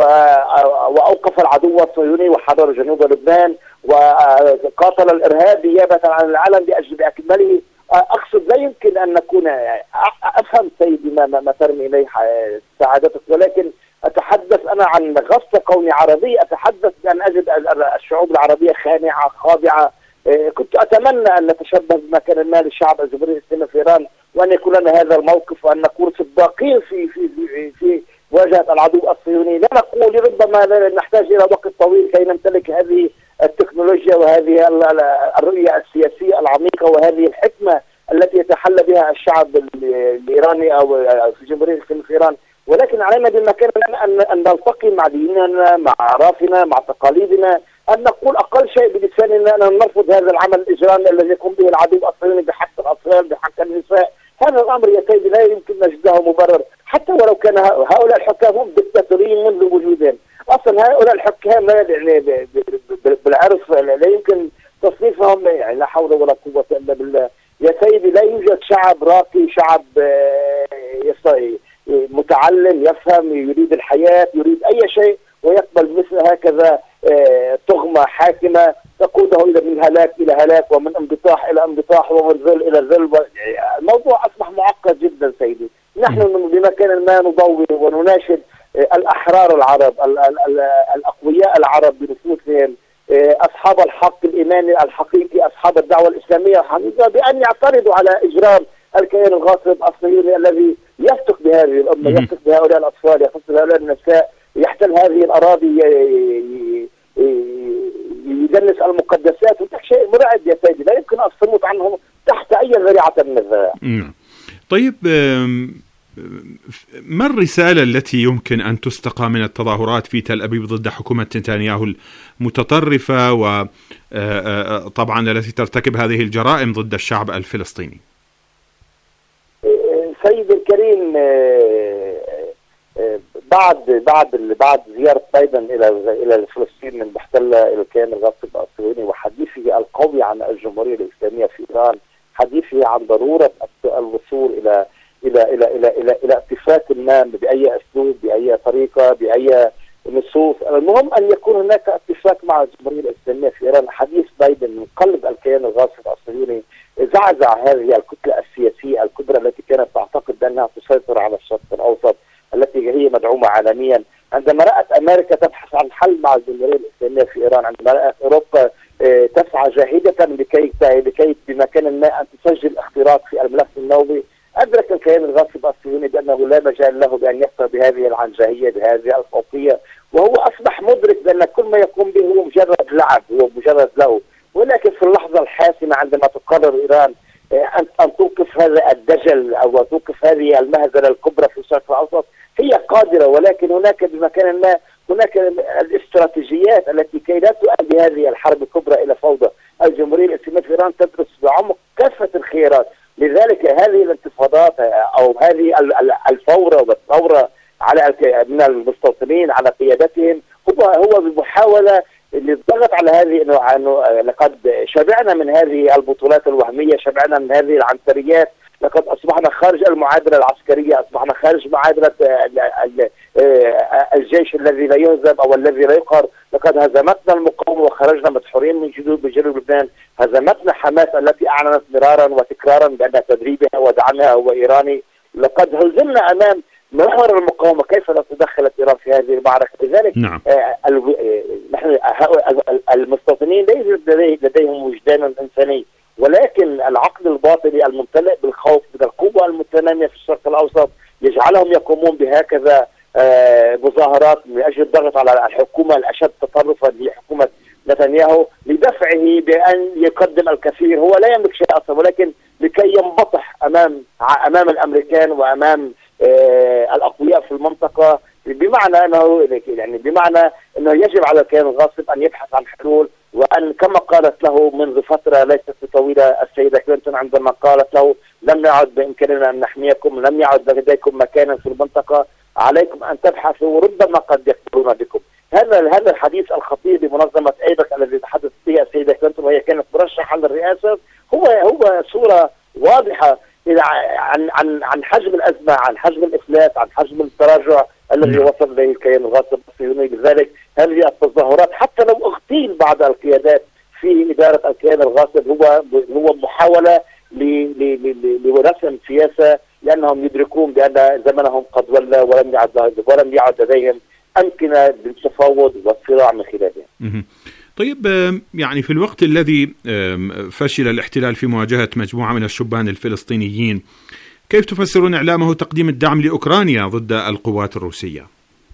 وأوقف العدو الصهيوني وحرر جنوب لبنان وقاتل الإرهاب نيابة عن العالم بأكمله. أقصد لا يمكن أن نكون أفهم سيدي ما ترمي إليه سعادتك، ولكن أتحدث أنا عن غصة كوني عربي. أتحدث بأن أجد الشعوب العربية خانعة خاضعة. كنت أتمنى أن نتشبه بمكان ما للشعب الجمهوري الإسلامي في إيران، وأن يكون لنا هذا الموقف، وأن نكون صداقين في مواجهة العدو الصهيوني. لا نقول ربما نحتاج إلى وقت طويل كي نمتلك هذه التكنولوجيا وهذه الرؤية السياسية العميقة وهذه الحكمة التي يتحلى بها الشعب الإيراني أو في الجمهورية الإسلامية في إيران، ولكن علينا بمكان أن نلتقي مع ديننا، مع أعرافنا، مع تقاليدنا، أن نقول أقل شيء بلساننا أن نرفض هذا العمل الإجرامي الذي يقوم به العدو الصهيوني بحق الأطفال، بحق النساء. هذا الأمر يا سيدي لا يمكن نجده مبرر، حتى ولو كان هؤلاء الحكام هم دكتاتوريين منذ وجودهم. أصلا هؤلاء الحكام بالعرف لا يمكن تصنيفهم، يعني لا حول ولا قوة إلا بالله يا سيدي. لا يوجد شعب راقي، شعب متعلم يفهم، يريد الحياة، يريد أي شيء، ويقبل مثل هكذا تغمة حاكمة تقوده من هلاك إلى هلاك، ومن انبطاح إلى انبطاح، ومن ذل إلى ذل. الموضوع أصبح معقد جدا سيدي. نحن بمكان ما نضوي ونناشد الأحرار العرب، الأقوياء العرب بنفوسهم، أصحاب الحق الإيماني الحقيقي، أصحاب الدعوة الإسلامية الحقيقية، بأن يعترضوا على إجرام الكيان الغاصب الصهيوني الذي يفتك بهذه الأمة، يفتك بهؤلاء الأطفال، يفتك بهؤلاء النساء، يحتل هذه الأراضي، يدنس المقدسات. وده شيء مرعب يا سيدي، لا يمكن الصمود عنهم تحت أي ذريعة من الذرائع. طيب، ما الرسالة التي يمكن أن تستقى من التظاهرات في تل أبيب ضد حكومة نتنياهو المتطرفة وطبعا التي ترتكب هذه الجرائم ضد الشعب الفلسطيني؟ سيد الكريم، بعد زيارة بايدن إلى فلسطين من محتلة الكيان الغاصب الصهيوني وحديثه القوي عن الجمهورية الإسلامية في إيران، حديثه عن ضرورة الوصول إلى اتفاق ما بأي أسلوب، بأي طريقة، بأي نصوص. المهم أن يكون هناك اتفاق مع الجمهورية الإسلامية في إيران. حديث بايدن من قلب الكيان الغاصب الصهيوني زعزع هذه الكتلة السياسية الكبرى التي كانت تعتقد بأنها تسيطر على الشرق الأوسط، التي هي مدعومة عالميا. عندما رأت أمريكا تبحث عن حل مع الجمهورية الإسلامية في إيران، عندما رأت أوروبا تسعى جاهدة لكي بمكان ما أن تسجل اختراق في الملف النووي، أدرك الكيان الغاصب الصهيوني بأنه لا مجال له بأن يخطر بهذه العنجهية، بهذه الفوقية، وهو أصبح مدرك بأن كل ما يقوم به هو مجرد لعب، هو مجرد له. ولكن في اللحظة الحاسمة عندما تقرر إيران أن توقف هذا الدجل أو توقف هذه المهزلة الكبرى في الشرق الأوسط، هي قادرة. ولكن هناك بمكان ما هناك الاستراتيجيات التي كي لا تؤدي هذه الحرب الكبرى إلى فوضى. الجمهورية الإسلامية في إيران تدرس بعمق كافة الخيارات. لذلك هذه الانتفاضات أو هذه الفورة والثورة على من المستوطنين على قيادتهم هو بمحاولة للضغط على هذه انه لقد شبعنا من هذه البطولات الوهمية، شبعنا من هذه العنصريات، لقد أصبحنا خارج المعادلة العسكرية، أصبحنا خارج معادلة الجيش الذي لا يهزم أو الذي لا يقهر. لقد هزمتنا المقاومة وخرجنا مدحورين من جنوب لبنان، هزمتنا حماس التي أعلنت مرارا وتكرارا بأن تدريبها ودعمها هو إيراني. لقد هزمنا أمام محور المقاومة، كيف لا تدخلت الانتصار في هذه المعركة. لذلك نعم. نحن المستوطنين ليس لديهم وجدان إنساني، ولكن العقل الباطني الممتلئ بالخوف من القوة المتنامية في الشرق الأوسط يجعلهم يقومون بهكذا مظاهرات من أجل الضغط على الحكومة الأشد تطرفا لحكومة نتنياهو لدفعه بأن يقدم الكثير. هو لا يملك شيء أصلا، ولكن لكي ينبطح أمام الأمريكان وأمام الأقوياء في المنطقة، بمعنى أنه يجب على الكيان الغاصب أن يبحث عن حلول، وأن كما قالت له منذ فترة ليست طويلة السيدة كلينتون عندما قالت له لم يعد بإمكاننا أن نحميكم، لم يعد لديكم مكانا في المنطقة، عليكم أن تبحثوا وربما قد يقدرون بكم. هذا الحديث الخطير بمنظمة أيبك الذي تحدث فيها السيدة كلينتون وهي كانت مرشحة للرئاسة هو صورة واضحة عن حجم الأزمة، عن حجم الإفلاس، عن حجم التراجع الذي وصل إليه الكيان الغاصب الصهيوني. لذلك هذه التظاهرات حتى لو اغتيل بعض القيادات في إدارة الكيان الغاصب هو محاولة لرسم سياسة، لأنهم يدركون بأن زمنهم قد ولى ولم يعد لديهم أمكنة للتفاوض والصراع من خلالها. طيب، يعني في الوقت الذي فشل الاحتلال في مواجهة مجموعة من الشبان الفلسطينيين، كيف تفسرون إعلامه تقديم الدعم لأوكرانيا ضد القوات الروسية؟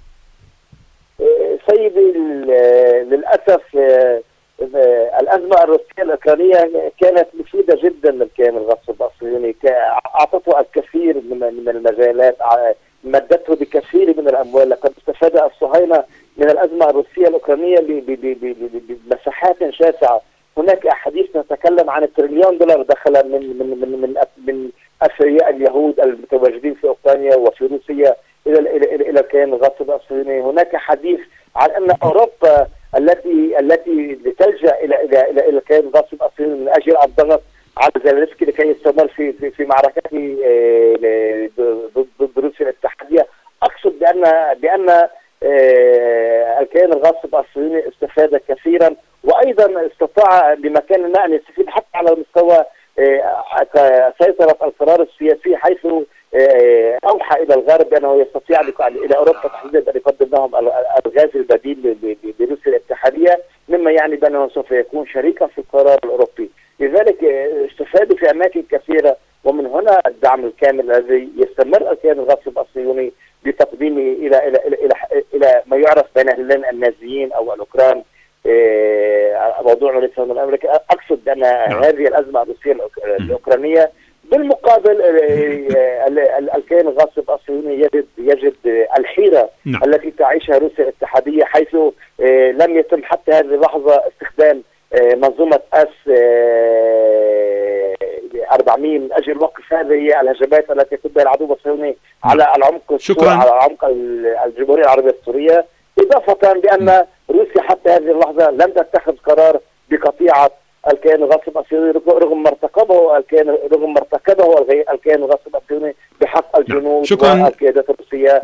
سيدي، للأسف الأزمة الروسية الأوكرانية كانت مفيدة جدا للكيان الغاصب الصهيوني، أعطته الكثير من المجالات، مدته بكثير من الأموال. لقد استفاد الصهاينة من الأزمة الروسية الأوكرانية بمساحات شاسعة. هناك أحاديث تتكلم عن $1 تريليون دخل من أثرياء اليهود المتواجدين في أوكرانيا وفي روسيا إلى الكيان الغاصب الصهيوني. هناك حديث عن أن أوروبا التي تلجأ إلى الكيان الغاصب الصهيوني من أجل الضغط على زيلينسكي لكي يستمر في معركته ضد روسيا الاتحادية. أقصد بأن الكيان الغاصب الصهيوني استفاد كثيرا، وأيضا استطاع بمكان ما أن يستفيد حتى على المستوى سيطرة القرار السياسي، حيث أوحى إلى الغرب أنه يستطيع إلى أوروبا تحديدا أن يقدم لهم الغاز البديل لروسيا الاتحادية، مما يعني بأنه سوف يكون شريكا في القرار الأوروبي. لذلك استفادوا في أماكن كثيرة، ومن هنا الدعم الكامل الذي يستمر الكيان الغاصب الصهيوني بتقديمه إلى ما يعرف بين أهلين النازيين أو الأوكران موضوع ليس من أمريكا. أقصد بأن هذه الأزمة الروسية الأوكرانية بالمقابل الكيان الغاصب الصهيوني يجد الحيرة التي تعيشها روسيا الاتحادية، حيث لم يتم حتى هذه اللحظة استخدام منظومة S-400 من أجل وقف هذه الهجمات التي يقوم بها العدو الصهيوني على العمق السوري، على عمق الجمهورية العربية السورية، إضافة بأن روسيا حتى هذه اللحظة لم تتخذ قرار بقطيعة الكيان الغاصب الصهيوني رغم ما ارتكبه الكيان الغاصب الصهيوني بحق الجنود والقيادات الروسية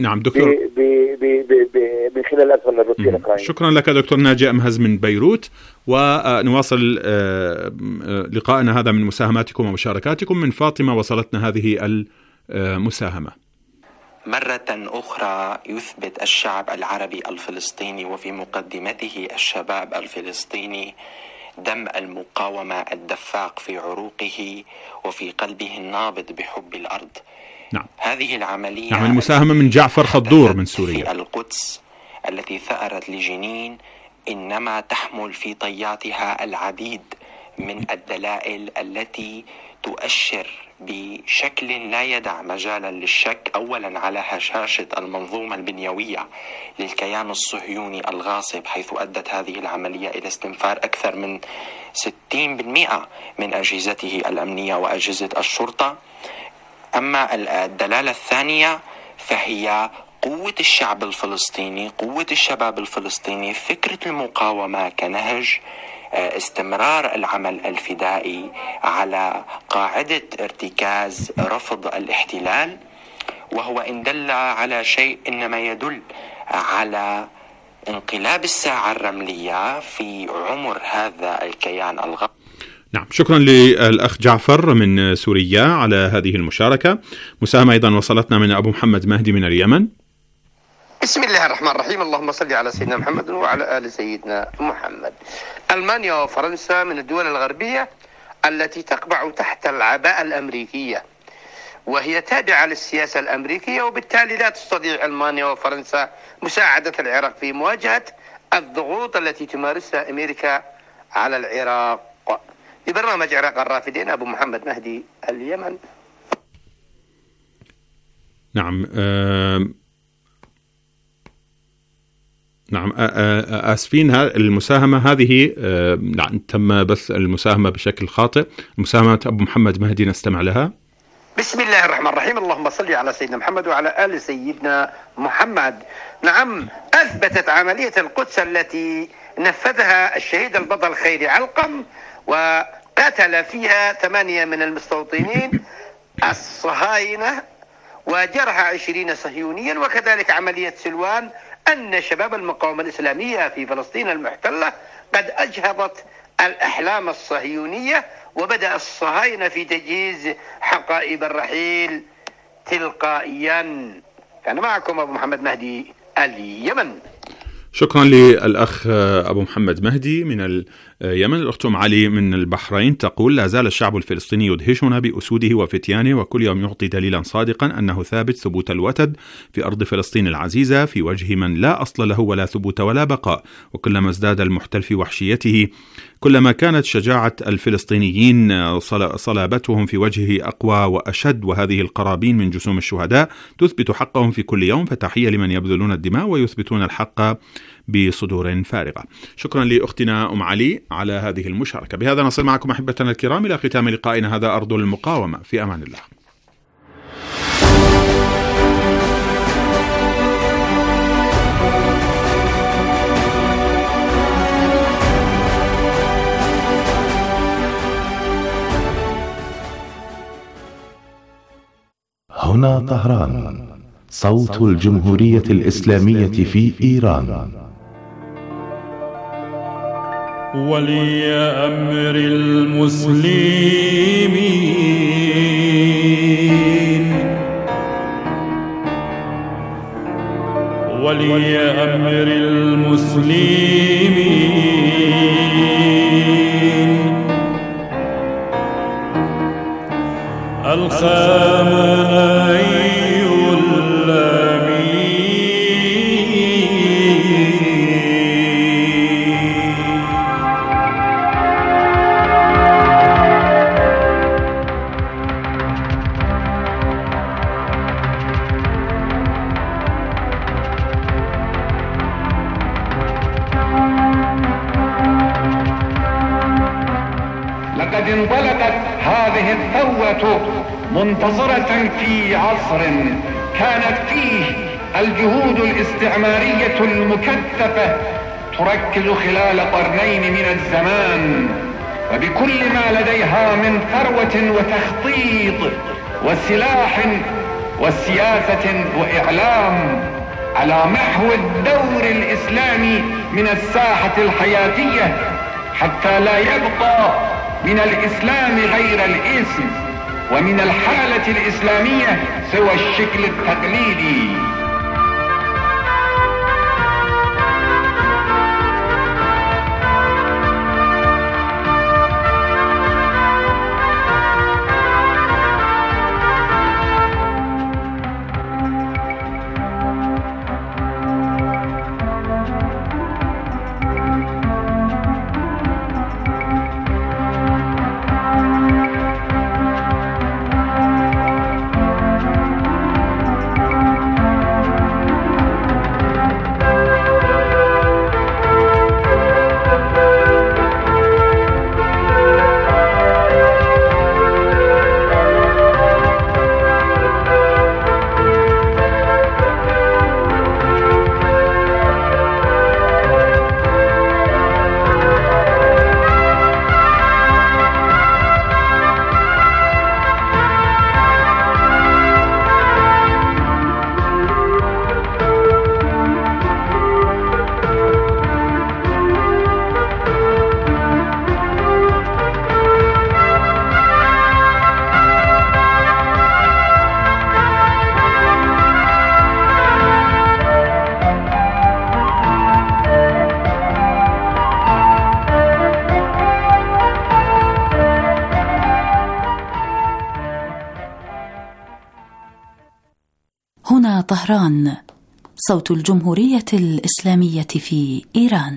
من خلال الأزمة الروسية الأوكرانية. شكرا لك دكتور ناجي أمهز من بيروت، ونواصل لقاءنا هذا من مساهماتكم ومشاركاتكم. من فاطمة وصلتنا هذه المساهمة. مرة أخرى يثبت الشعب العربي الفلسطيني وفي مقدمته الشباب الفلسطيني دم المقاومة الدفاق في عروقه وفي قلبه النابض بحب الأرض. هذه العملية المساهمة من جعفر خضور من سوريا. في القدس التي ثأرت لجنين إنما تحمل في طياتها العديد من الدلائل التي تؤشر بشكل لا يدع مجالا للشك أولا على هشاشة المنظومة البنيوية للكيان الصهيوني الغاصب، حيث أدت هذه العملية إلى استنفار أكثر من 60% من أجهزته الأمنية وأجهزة الشرطة. أما الدلالة الثانية فهي قوة الشعب الفلسطيني، قوة الشباب الفلسطيني، فكرة المقاومة كنهج استمرار العمل الفدائي على قاعدة ارتكاز رفض الاحتلال، وهو إن دل على شيء إنما يدل على انقلاب الساعة الرملية في عمر هذا الكيان الغاصب. نعم، شكرا للأخ جعفر من سوريا على هذه المشاركة. مساهمة أيضا وصلتنا من أبو محمد مهدي من اليمن. بسم الله الرحمن الرحيم. اللهم صل على سيدنا محمد وعلى آل سيدنا محمد. ألمانيا وفرنسا من الدول الغربية التي تقبع تحت العباءة الأمريكية، وهي تابعة للسياسة الأمريكية، وبالتالي لا تستطيع ألمانيا وفرنسا مساعدة العراق في مواجهة الضغوط التي تمارسها أمريكا على العراق. في برنامج عراق الرافدين أبو محمد مهدي، اليمن. نعم نعم آسفين، المساهمة هذه تم بس المساهمة بشكل خاطئ. مساهمة أبو محمد مهدي نستمع لها. بسم الله الرحمن الرحيم. اللهم صل على سيدنا محمد وعلى آل سيدنا محمد. نعم، أثبتت عملية القدس التي نفذها الشهيد البطل خيري علقم وقتل فيها 8 من المستوطنين الصهاينة وجرح 20 صهيونيا، وكذلك عملية سلوان، أن شباب المقاومة الإسلامية في فلسطين المحتلة قد أجهضت الأحلام الصهيونية، وبدأ الصهاينة في تجهيز حقائب الرحيل تلقائيا. كان معكم أبو محمد مهدي، اليمن. شكرا للأخ أبو محمد مهدي من اليمن. الأخت أم علي من البحرين تقول: لا زال الشعب الفلسطيني يدهشنا بأسوده وفتيانه، وكل يوم يعطي دليلا صادقا أنه ثابت ثبوت الوتد في أرض فلسطين العزيزة في وجه من لا أصل له ولا ثبوت ولا بقاء. وكلما ازداد المحتل في وحشيته كلما كانت شجاعة الفلسطينيين صلابتهم في وجهه أقوى وأشد، وهذه القرابين من جسوم الشهداء تثبت حقهم في كل يوم. فتحية لمن يبذلون الدماء ويثبتون الحق بصدور فارغة. شكرا لأختنا أم علي على هذه المشاركة. بهذا نصل معكم أحبتنا الكرام إلى ختام لقائنا هذا أرض المقاومة. في أمان الله. هنا طهران، صوت الجمهورية الإسلامية في إيران. ولي أمر المسلمين، ولي أمر المسلمين، الخامنئي لقد انطلقت هذه الثورة منتصرة في عصر كانت فيه الجهود الاستعمارية المكثفة تركز خلال قرنين من الزمان وبكل ما لديها من ثروة وتخطيط وسلاح وسياسة وإعلام على محو الدور الإسلامي من الساحة الحياتية، حتى لا يبقى من الإسلام غير الاسم، ومن الحالة الإسلامية سوى الشكل التقليدي. طهران، صوت الجمهورية الإسلامية في إيران.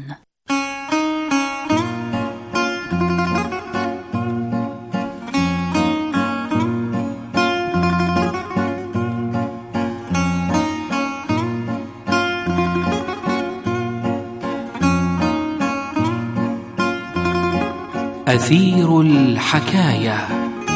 أثير الحكاية.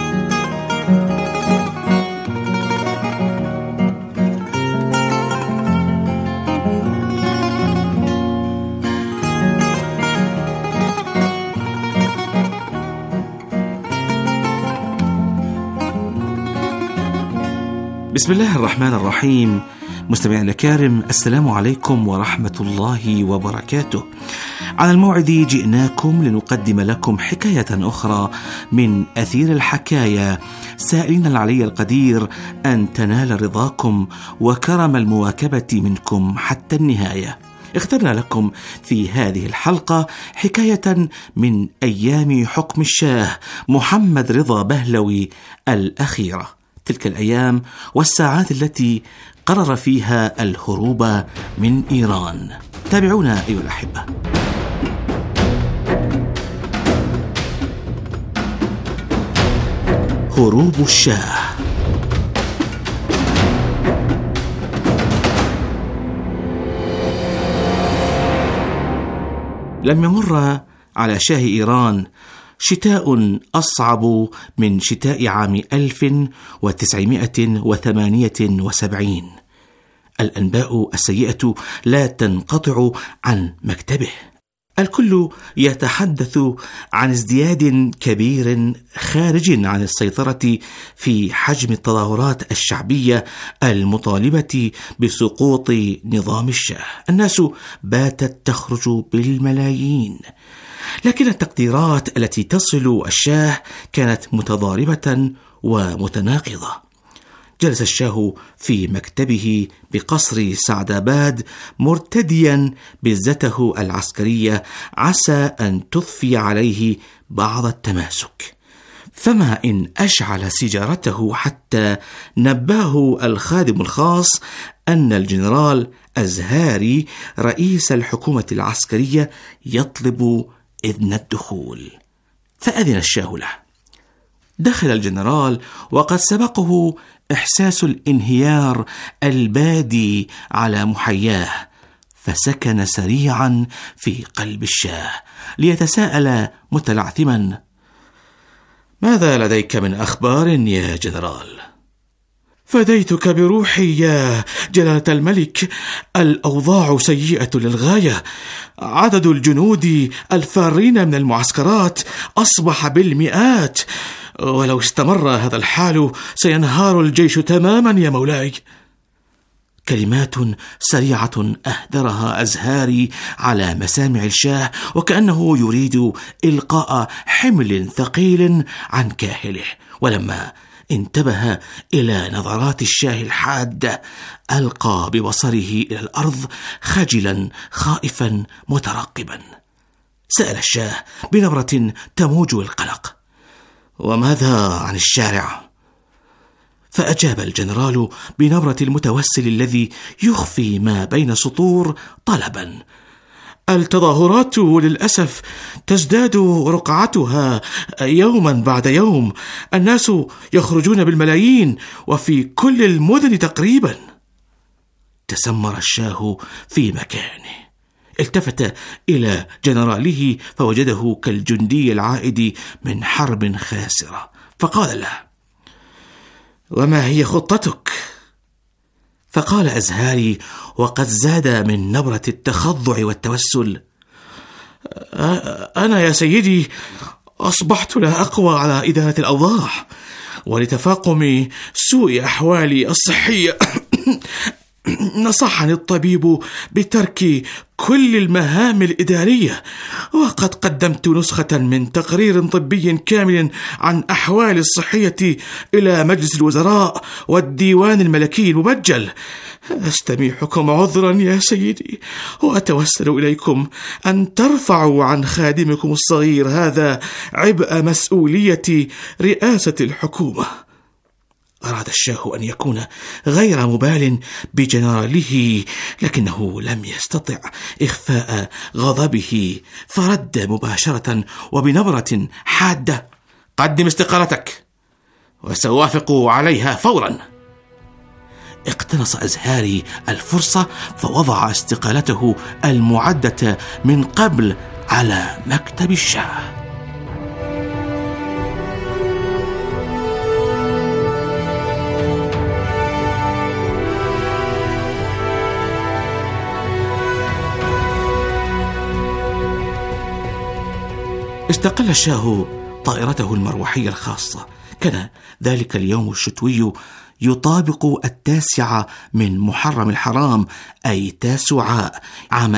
بسم الله الرحمن الرحيم. مستمعينا الكرام، السلام عليكم ورحمة الله وبركاته. على الموعد جئناكم لنقدم لكم حكاية أخرى من أثير الحكاية، سائلين العلي القدير أن تنال رضاكم وكرم المواكبة منكم حتى النهاية. اخترنا لكم في هذه الحلقة حكاية من أيام حكم الشاه محمد رضا بهلوي الأخيرة، تلك الأيام والساعات التي قرر فيها الهروب من إيران. تابعونا أيها الأحبة. هروب الشاه. لم يمر على شاه إيران شتاء أصعب من شتاء عام 1978. الأنباء السيئة لا تنقطع عن مكتبه. الكل يتحدث عن ازدياد كبير خارج عن السيطرة في حجم التظاهرات الشعبية المطالبة بسقوط نظام الشاه. الناس باتت تخرج بالملايين، لكن التقديرات التي تصل الشاه كانت متضاربة ومتناقضة. جلس الشاه في مكتبه بقصر سعداباد مرتديا بزته العسكرية، عسى أن تضفي عليه بعض التماسك، فما إن أشعل سيجارته حتى نبهه الخادم الخاص أن الجنرال أزهاري رئيس الحكومة العسكرية يطلب إذن الدخول، فأذن الشاه له. دخل الجنرال وقد سبقه إحساس الانهيار البادي على محياه، فسكن سريعا في قلب الشاه ليتساءل متلعثما: ماذا لديك من أخبار يا جنرال؟ فديتك بروحي يا جلالة الملك، الأوضاع سيئة للغاية، عدد الجنود الفارين من المعسكرات أصبح بالمئات، ولو استمر هذا الحال سينهار الجيش تماما يا مولاي. كلمات سريعة أهدرها أزهاري على مسامع الشاه، وكأنه يريد إلقاء حمل ثقيل عن كاهله. ولما انتبه إلى نظرات الشاه الحادة ألقى ببصره إلى الأرض خجلا خائفا مترقبا. سأل الشاه بنبرة تموج القلق: وماذا عن الشارع؟ فأجاب الجنرال بنبرة المتوسل الذي يخفي ما بين سطور طلبا: التظاهرات للأسف تزداد رقعتها يوما بعد يوم، الناس يخرجون بالملايين وفي كل المدن تقريبا. تسمر الشاه في مكانه، التفت إلى جنراله فوجده كالجندي العائد من حرب خاسرة، فقال له: وما هي خطتك؟ فقال أزهاري وقد زاد من نبرة التخضع والتوسل: أنا يا سيدي أصبحت لا أقوى على إدارة الأوضاع، ولتفاقم سوء أحوالي الصحية نصحني الطبيب بترك كل المهام الإدارية، وقد قدمت نسخة من تقرير طبي كامل عن أحوالي الصحية إلى مجلس الوزراء والديوان الملكي المبجل. أستميحكم عذرا يا سيدي، وأتوسل إليكم أن ترفعوا عن خادمكم الصغير هذا عبء مسؤولية رئاسة الحكومة. أراد الشاه أن يكون غير مبال بجنراله، لكنه لم يستطع إخفاء غضبه، فرد مباشرة وبنبرة حادة: قدم استقالتك وسأوافق عليها فورا. اقتنص أزهاري الفرصة فوضع استقالته المعدة من قبل على مكتب الشاه. استقل الشاه طائرته المروحية الخاصة. كان ذلك اليوم الشتوي يطابق 9 من محرم الحرام، أي تاسوعاء، عام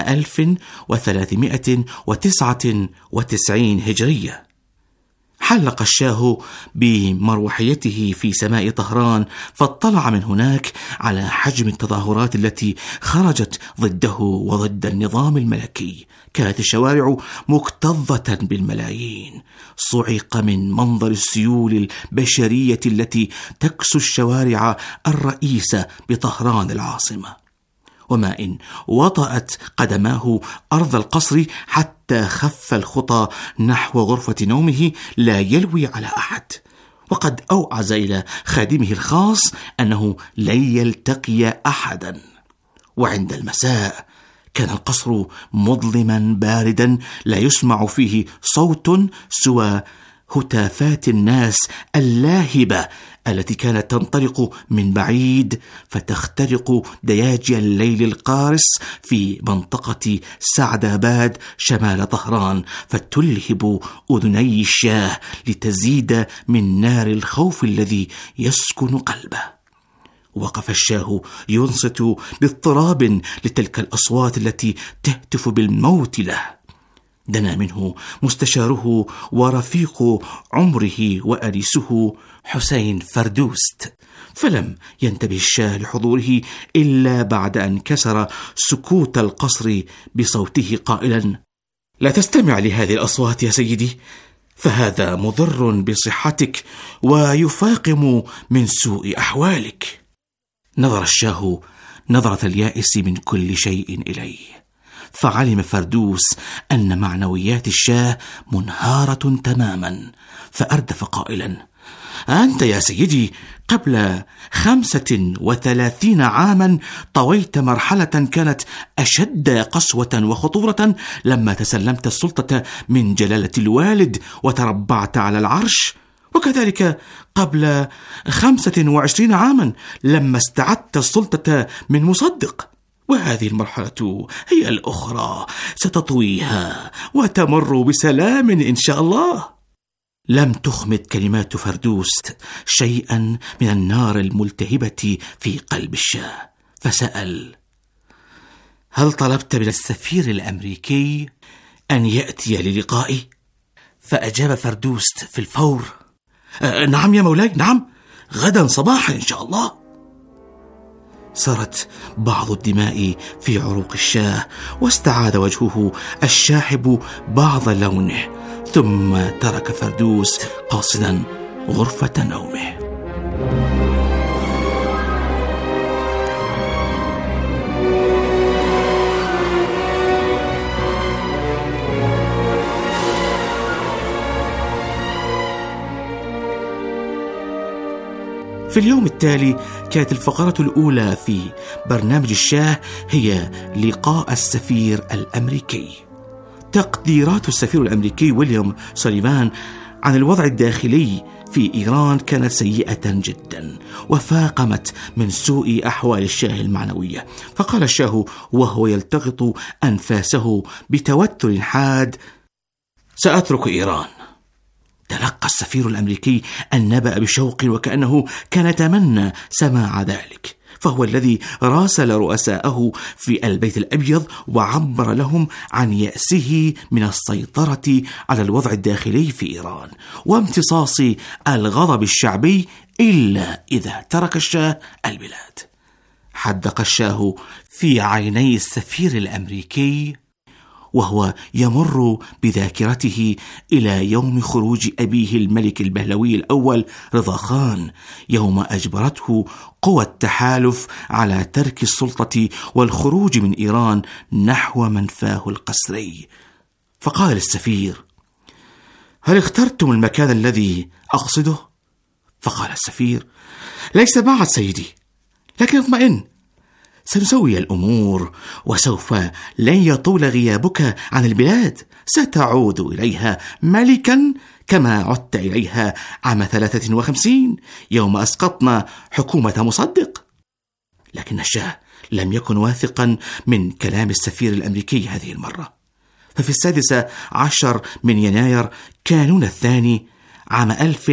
1399 هجرية. حلق الشاه بمروحيته في سماء طهران، فاطلع من هناك على حجم التظاهرات التي خرجت ضده وضد النظام الملكي. كانت الشوارع مكتظة بالملايين. صعق من منظر السيول البشرية التي تكسو الشوارع الرئيسة بطهران العاصمة، وما إن وطأت قدماه أرض القصر حتى خف الخطى نحو غرفة نومه لا يلوي على أحد. وقد أوعز إلى خادمه الخاص أنه لن يلتقي أحدا. وعند المساء كان القصر مظلما باردا، لا يسمع فيه صوت سوى هتافات الناس اللاهبة التي كانت تنطلق من بعيد فتخترق دياجي الليل القارس في منطقة سعداباد شمال طهران، فتلهب أذني الشاه لتزيد من نار الخوف الذي يسكن قلبه. وقف الشاه ينصت باضطراب لتلك الأصوات التي تهتف بالموت له. دنا منه مستشاره ورفيق عمره وأنيسه حسين فردوست، فلم ينتبه الشاه لحضوره إلا بعد أن كسر سكوت القصر بصوته قائلا: لا تستمع لهذه الأصوات يا سيدي، فهذا مضر بصحتك ويفاقم من سوء أحوالك. نظر الشاه نظرة اليائس من كل شيء إليه، فعلم فردوس أن معنويات الشاه منهارة تماما، فأردف قائلا: أنت يا سيدي قبل 35 عاما طويت مرحلة كانت أشد قسوة وخطورة لما تسلمت السلطة من جلالة الوالد وتربعت على العرش، وكذلك قبل 25 عاما لما استعدت السلطة من مصدق، وهذه المرحلة هي الأخرى ستطويها وتمر بسلام إن شاء الله. لم تخمد كلمات فردوس شيئا من النار الملتهبة في قلب الشاه، فسأل: هل طلبت من السفير الأمريكي أن يأتي للقائي؟ فأجاب فردوس في الفور: نعم يا مولاي، نعم، غدا صباحا إن شاء الله. سرت بعض الدماء في عروق الشاه، واستعاد وجهه الشاحب بعض لونه، ثم ترك فردوس قاصدا غرفة نومه. في اليوم التالي كانت الفقرة الأولى في برنامج الشاه هي لقاء السفير الأمريكي. تقديرات السفير الأمريكي ويليام سوليفان عن الوضع الداخلي في إيران كانت سيئة جدا، وفاقمت من سوء أحوال الشاه المعنوية. فقال الشاه وهو يلتقط أنفاسه بتوتر حاد: سأترك إيران. تلقى السفير الأمريكي النبأ بشوق وكأنه كان يتمنى سماع ذلك، فهو الذي راسل رؤساءه في البيت الأبيض وعبر لهم عن يأسه من السيطرة على الوضع الداخلي في إيران وامتصاص الغضب الشعبي إلا إذا ترك الشاه البلاد. حدق الشاه في عيني السفير الأمريكي وهو يمر بذاكرته إلى يوم خروج أبيه الملك البهلوي الأول رضا خان، يوم أجبرته قوى التحالف على ترك السلطة والخروج من إيران نحو منفاه القسري. فقال السفير: هل اخترتم المكان الذي أقصده؟ فقال السفير: ليس بعد سيدي، لكن اطمئن، سنسوي الأمور، وسوف لن يطول غيابك عن البلاد، ستعود إليها ملكا كما عدت إليها عام 53 يوم أسقطنا حكومة مصدق. لكن الشاه لم يكن واثقا من كلام السفير الأمريكي هذه المرة، ففي 16 من يناير كانون الثاني عام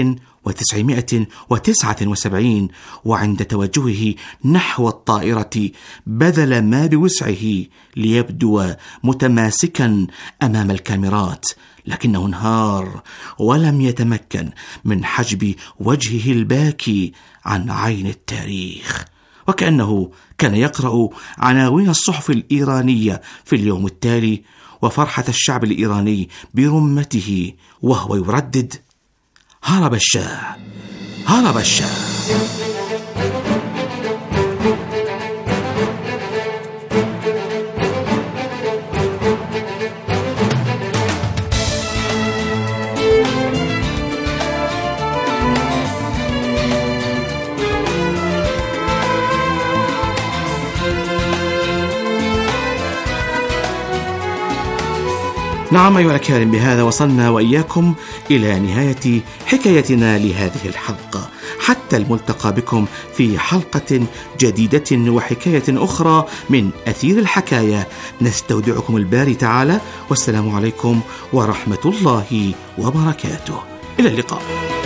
1979 وعند توجهه نحو الطائرة بذل ما بوسعه ليبدو متماسكا أمام الكاميرات، لكنه انهار ولم يتمكن من حجب وجهه الباكي عن عين التاريخ، وكأنه كان يقرأ عناوين الصحف الإيرانية في اليوم التالي وفرحة الشعب الإيراني برمته وهو يردد: هرب الشاه، هرب الشاه. نعم أيها الأكارم، بهذا وصلنا وإياكم إلى نهاية حكايتنا لهذه الحلقة، حتى الملتقى بكم في حلقة جديدة وحكاية أخرى من أثير الحكاية. نستودعكم الباري تعالى، والسلام عليكم ورحمة الله وبركاته. إلى اللقاء.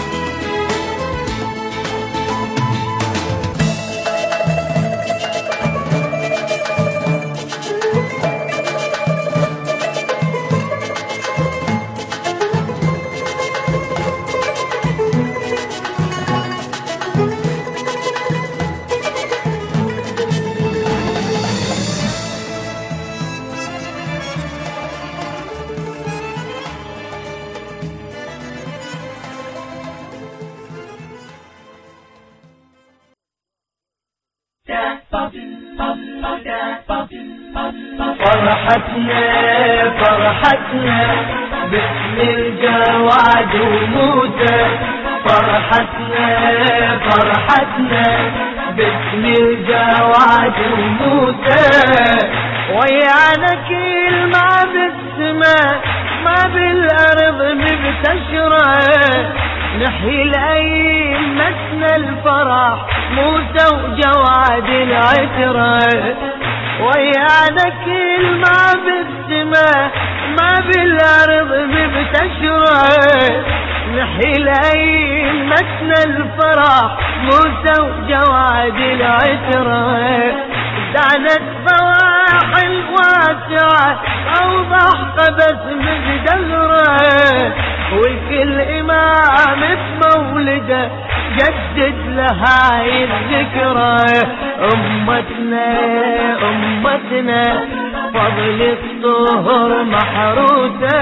فرحتنا باسم الجواد وموته، فرحتنا باسم الجواد وموته، ويانا كل ما بالسماء ما بالأرض مبتشره، نحيي الأئمتنا الفرح موسى وجواد العترة، ويانا كل ما بالسماء ما بالأرض مبتشره، نحيي الأئمتنا الفرح موسى وجواد العترة، دانت فواحل واسعة أوضح قبس مزدهره، والكل إمام بمولده جدد لهاي الذكرى، أمتنا فضل الطهر محروسة،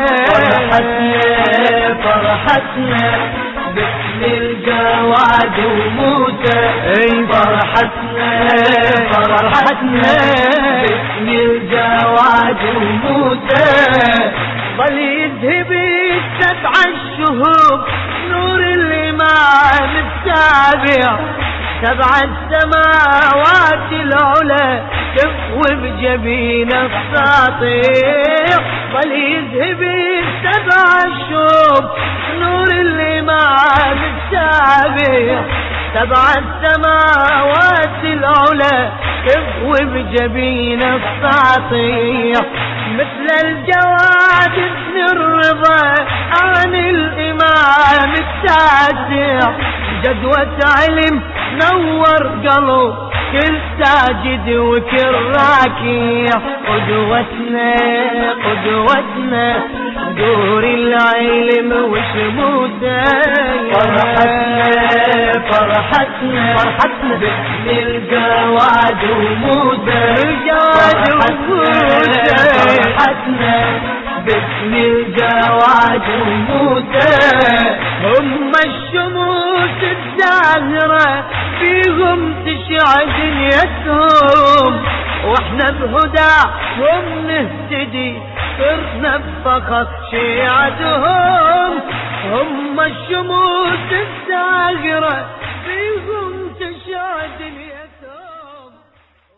فرحتنا باسم الجواد وموته، فرحتنا باسم الجواد وموته، ظل يذهب 7 الشهور نور الإمام السابع، 7 السماوات العلا تفوي بجبين الساطع، ظل يذهب 7 الشهور نور الإمام السابع، 7 السماوات العلا تفوي بجبين الساطع، مثل الجواد ابن الرضا عن الإمام التاسع، جدوة علم نور قلب كل ساجد وكل راكع، قدوتنا دور العلم وشموته فرحتنا باسم الجواد وموته فرحتنا باسم الجواد وموته هم الشموس الزاهرة فيهم تشع دنيتهم واحنا بهداهم نهتدي صرنا بفخر شيعتهم هم الشموس الزاهرة فيهم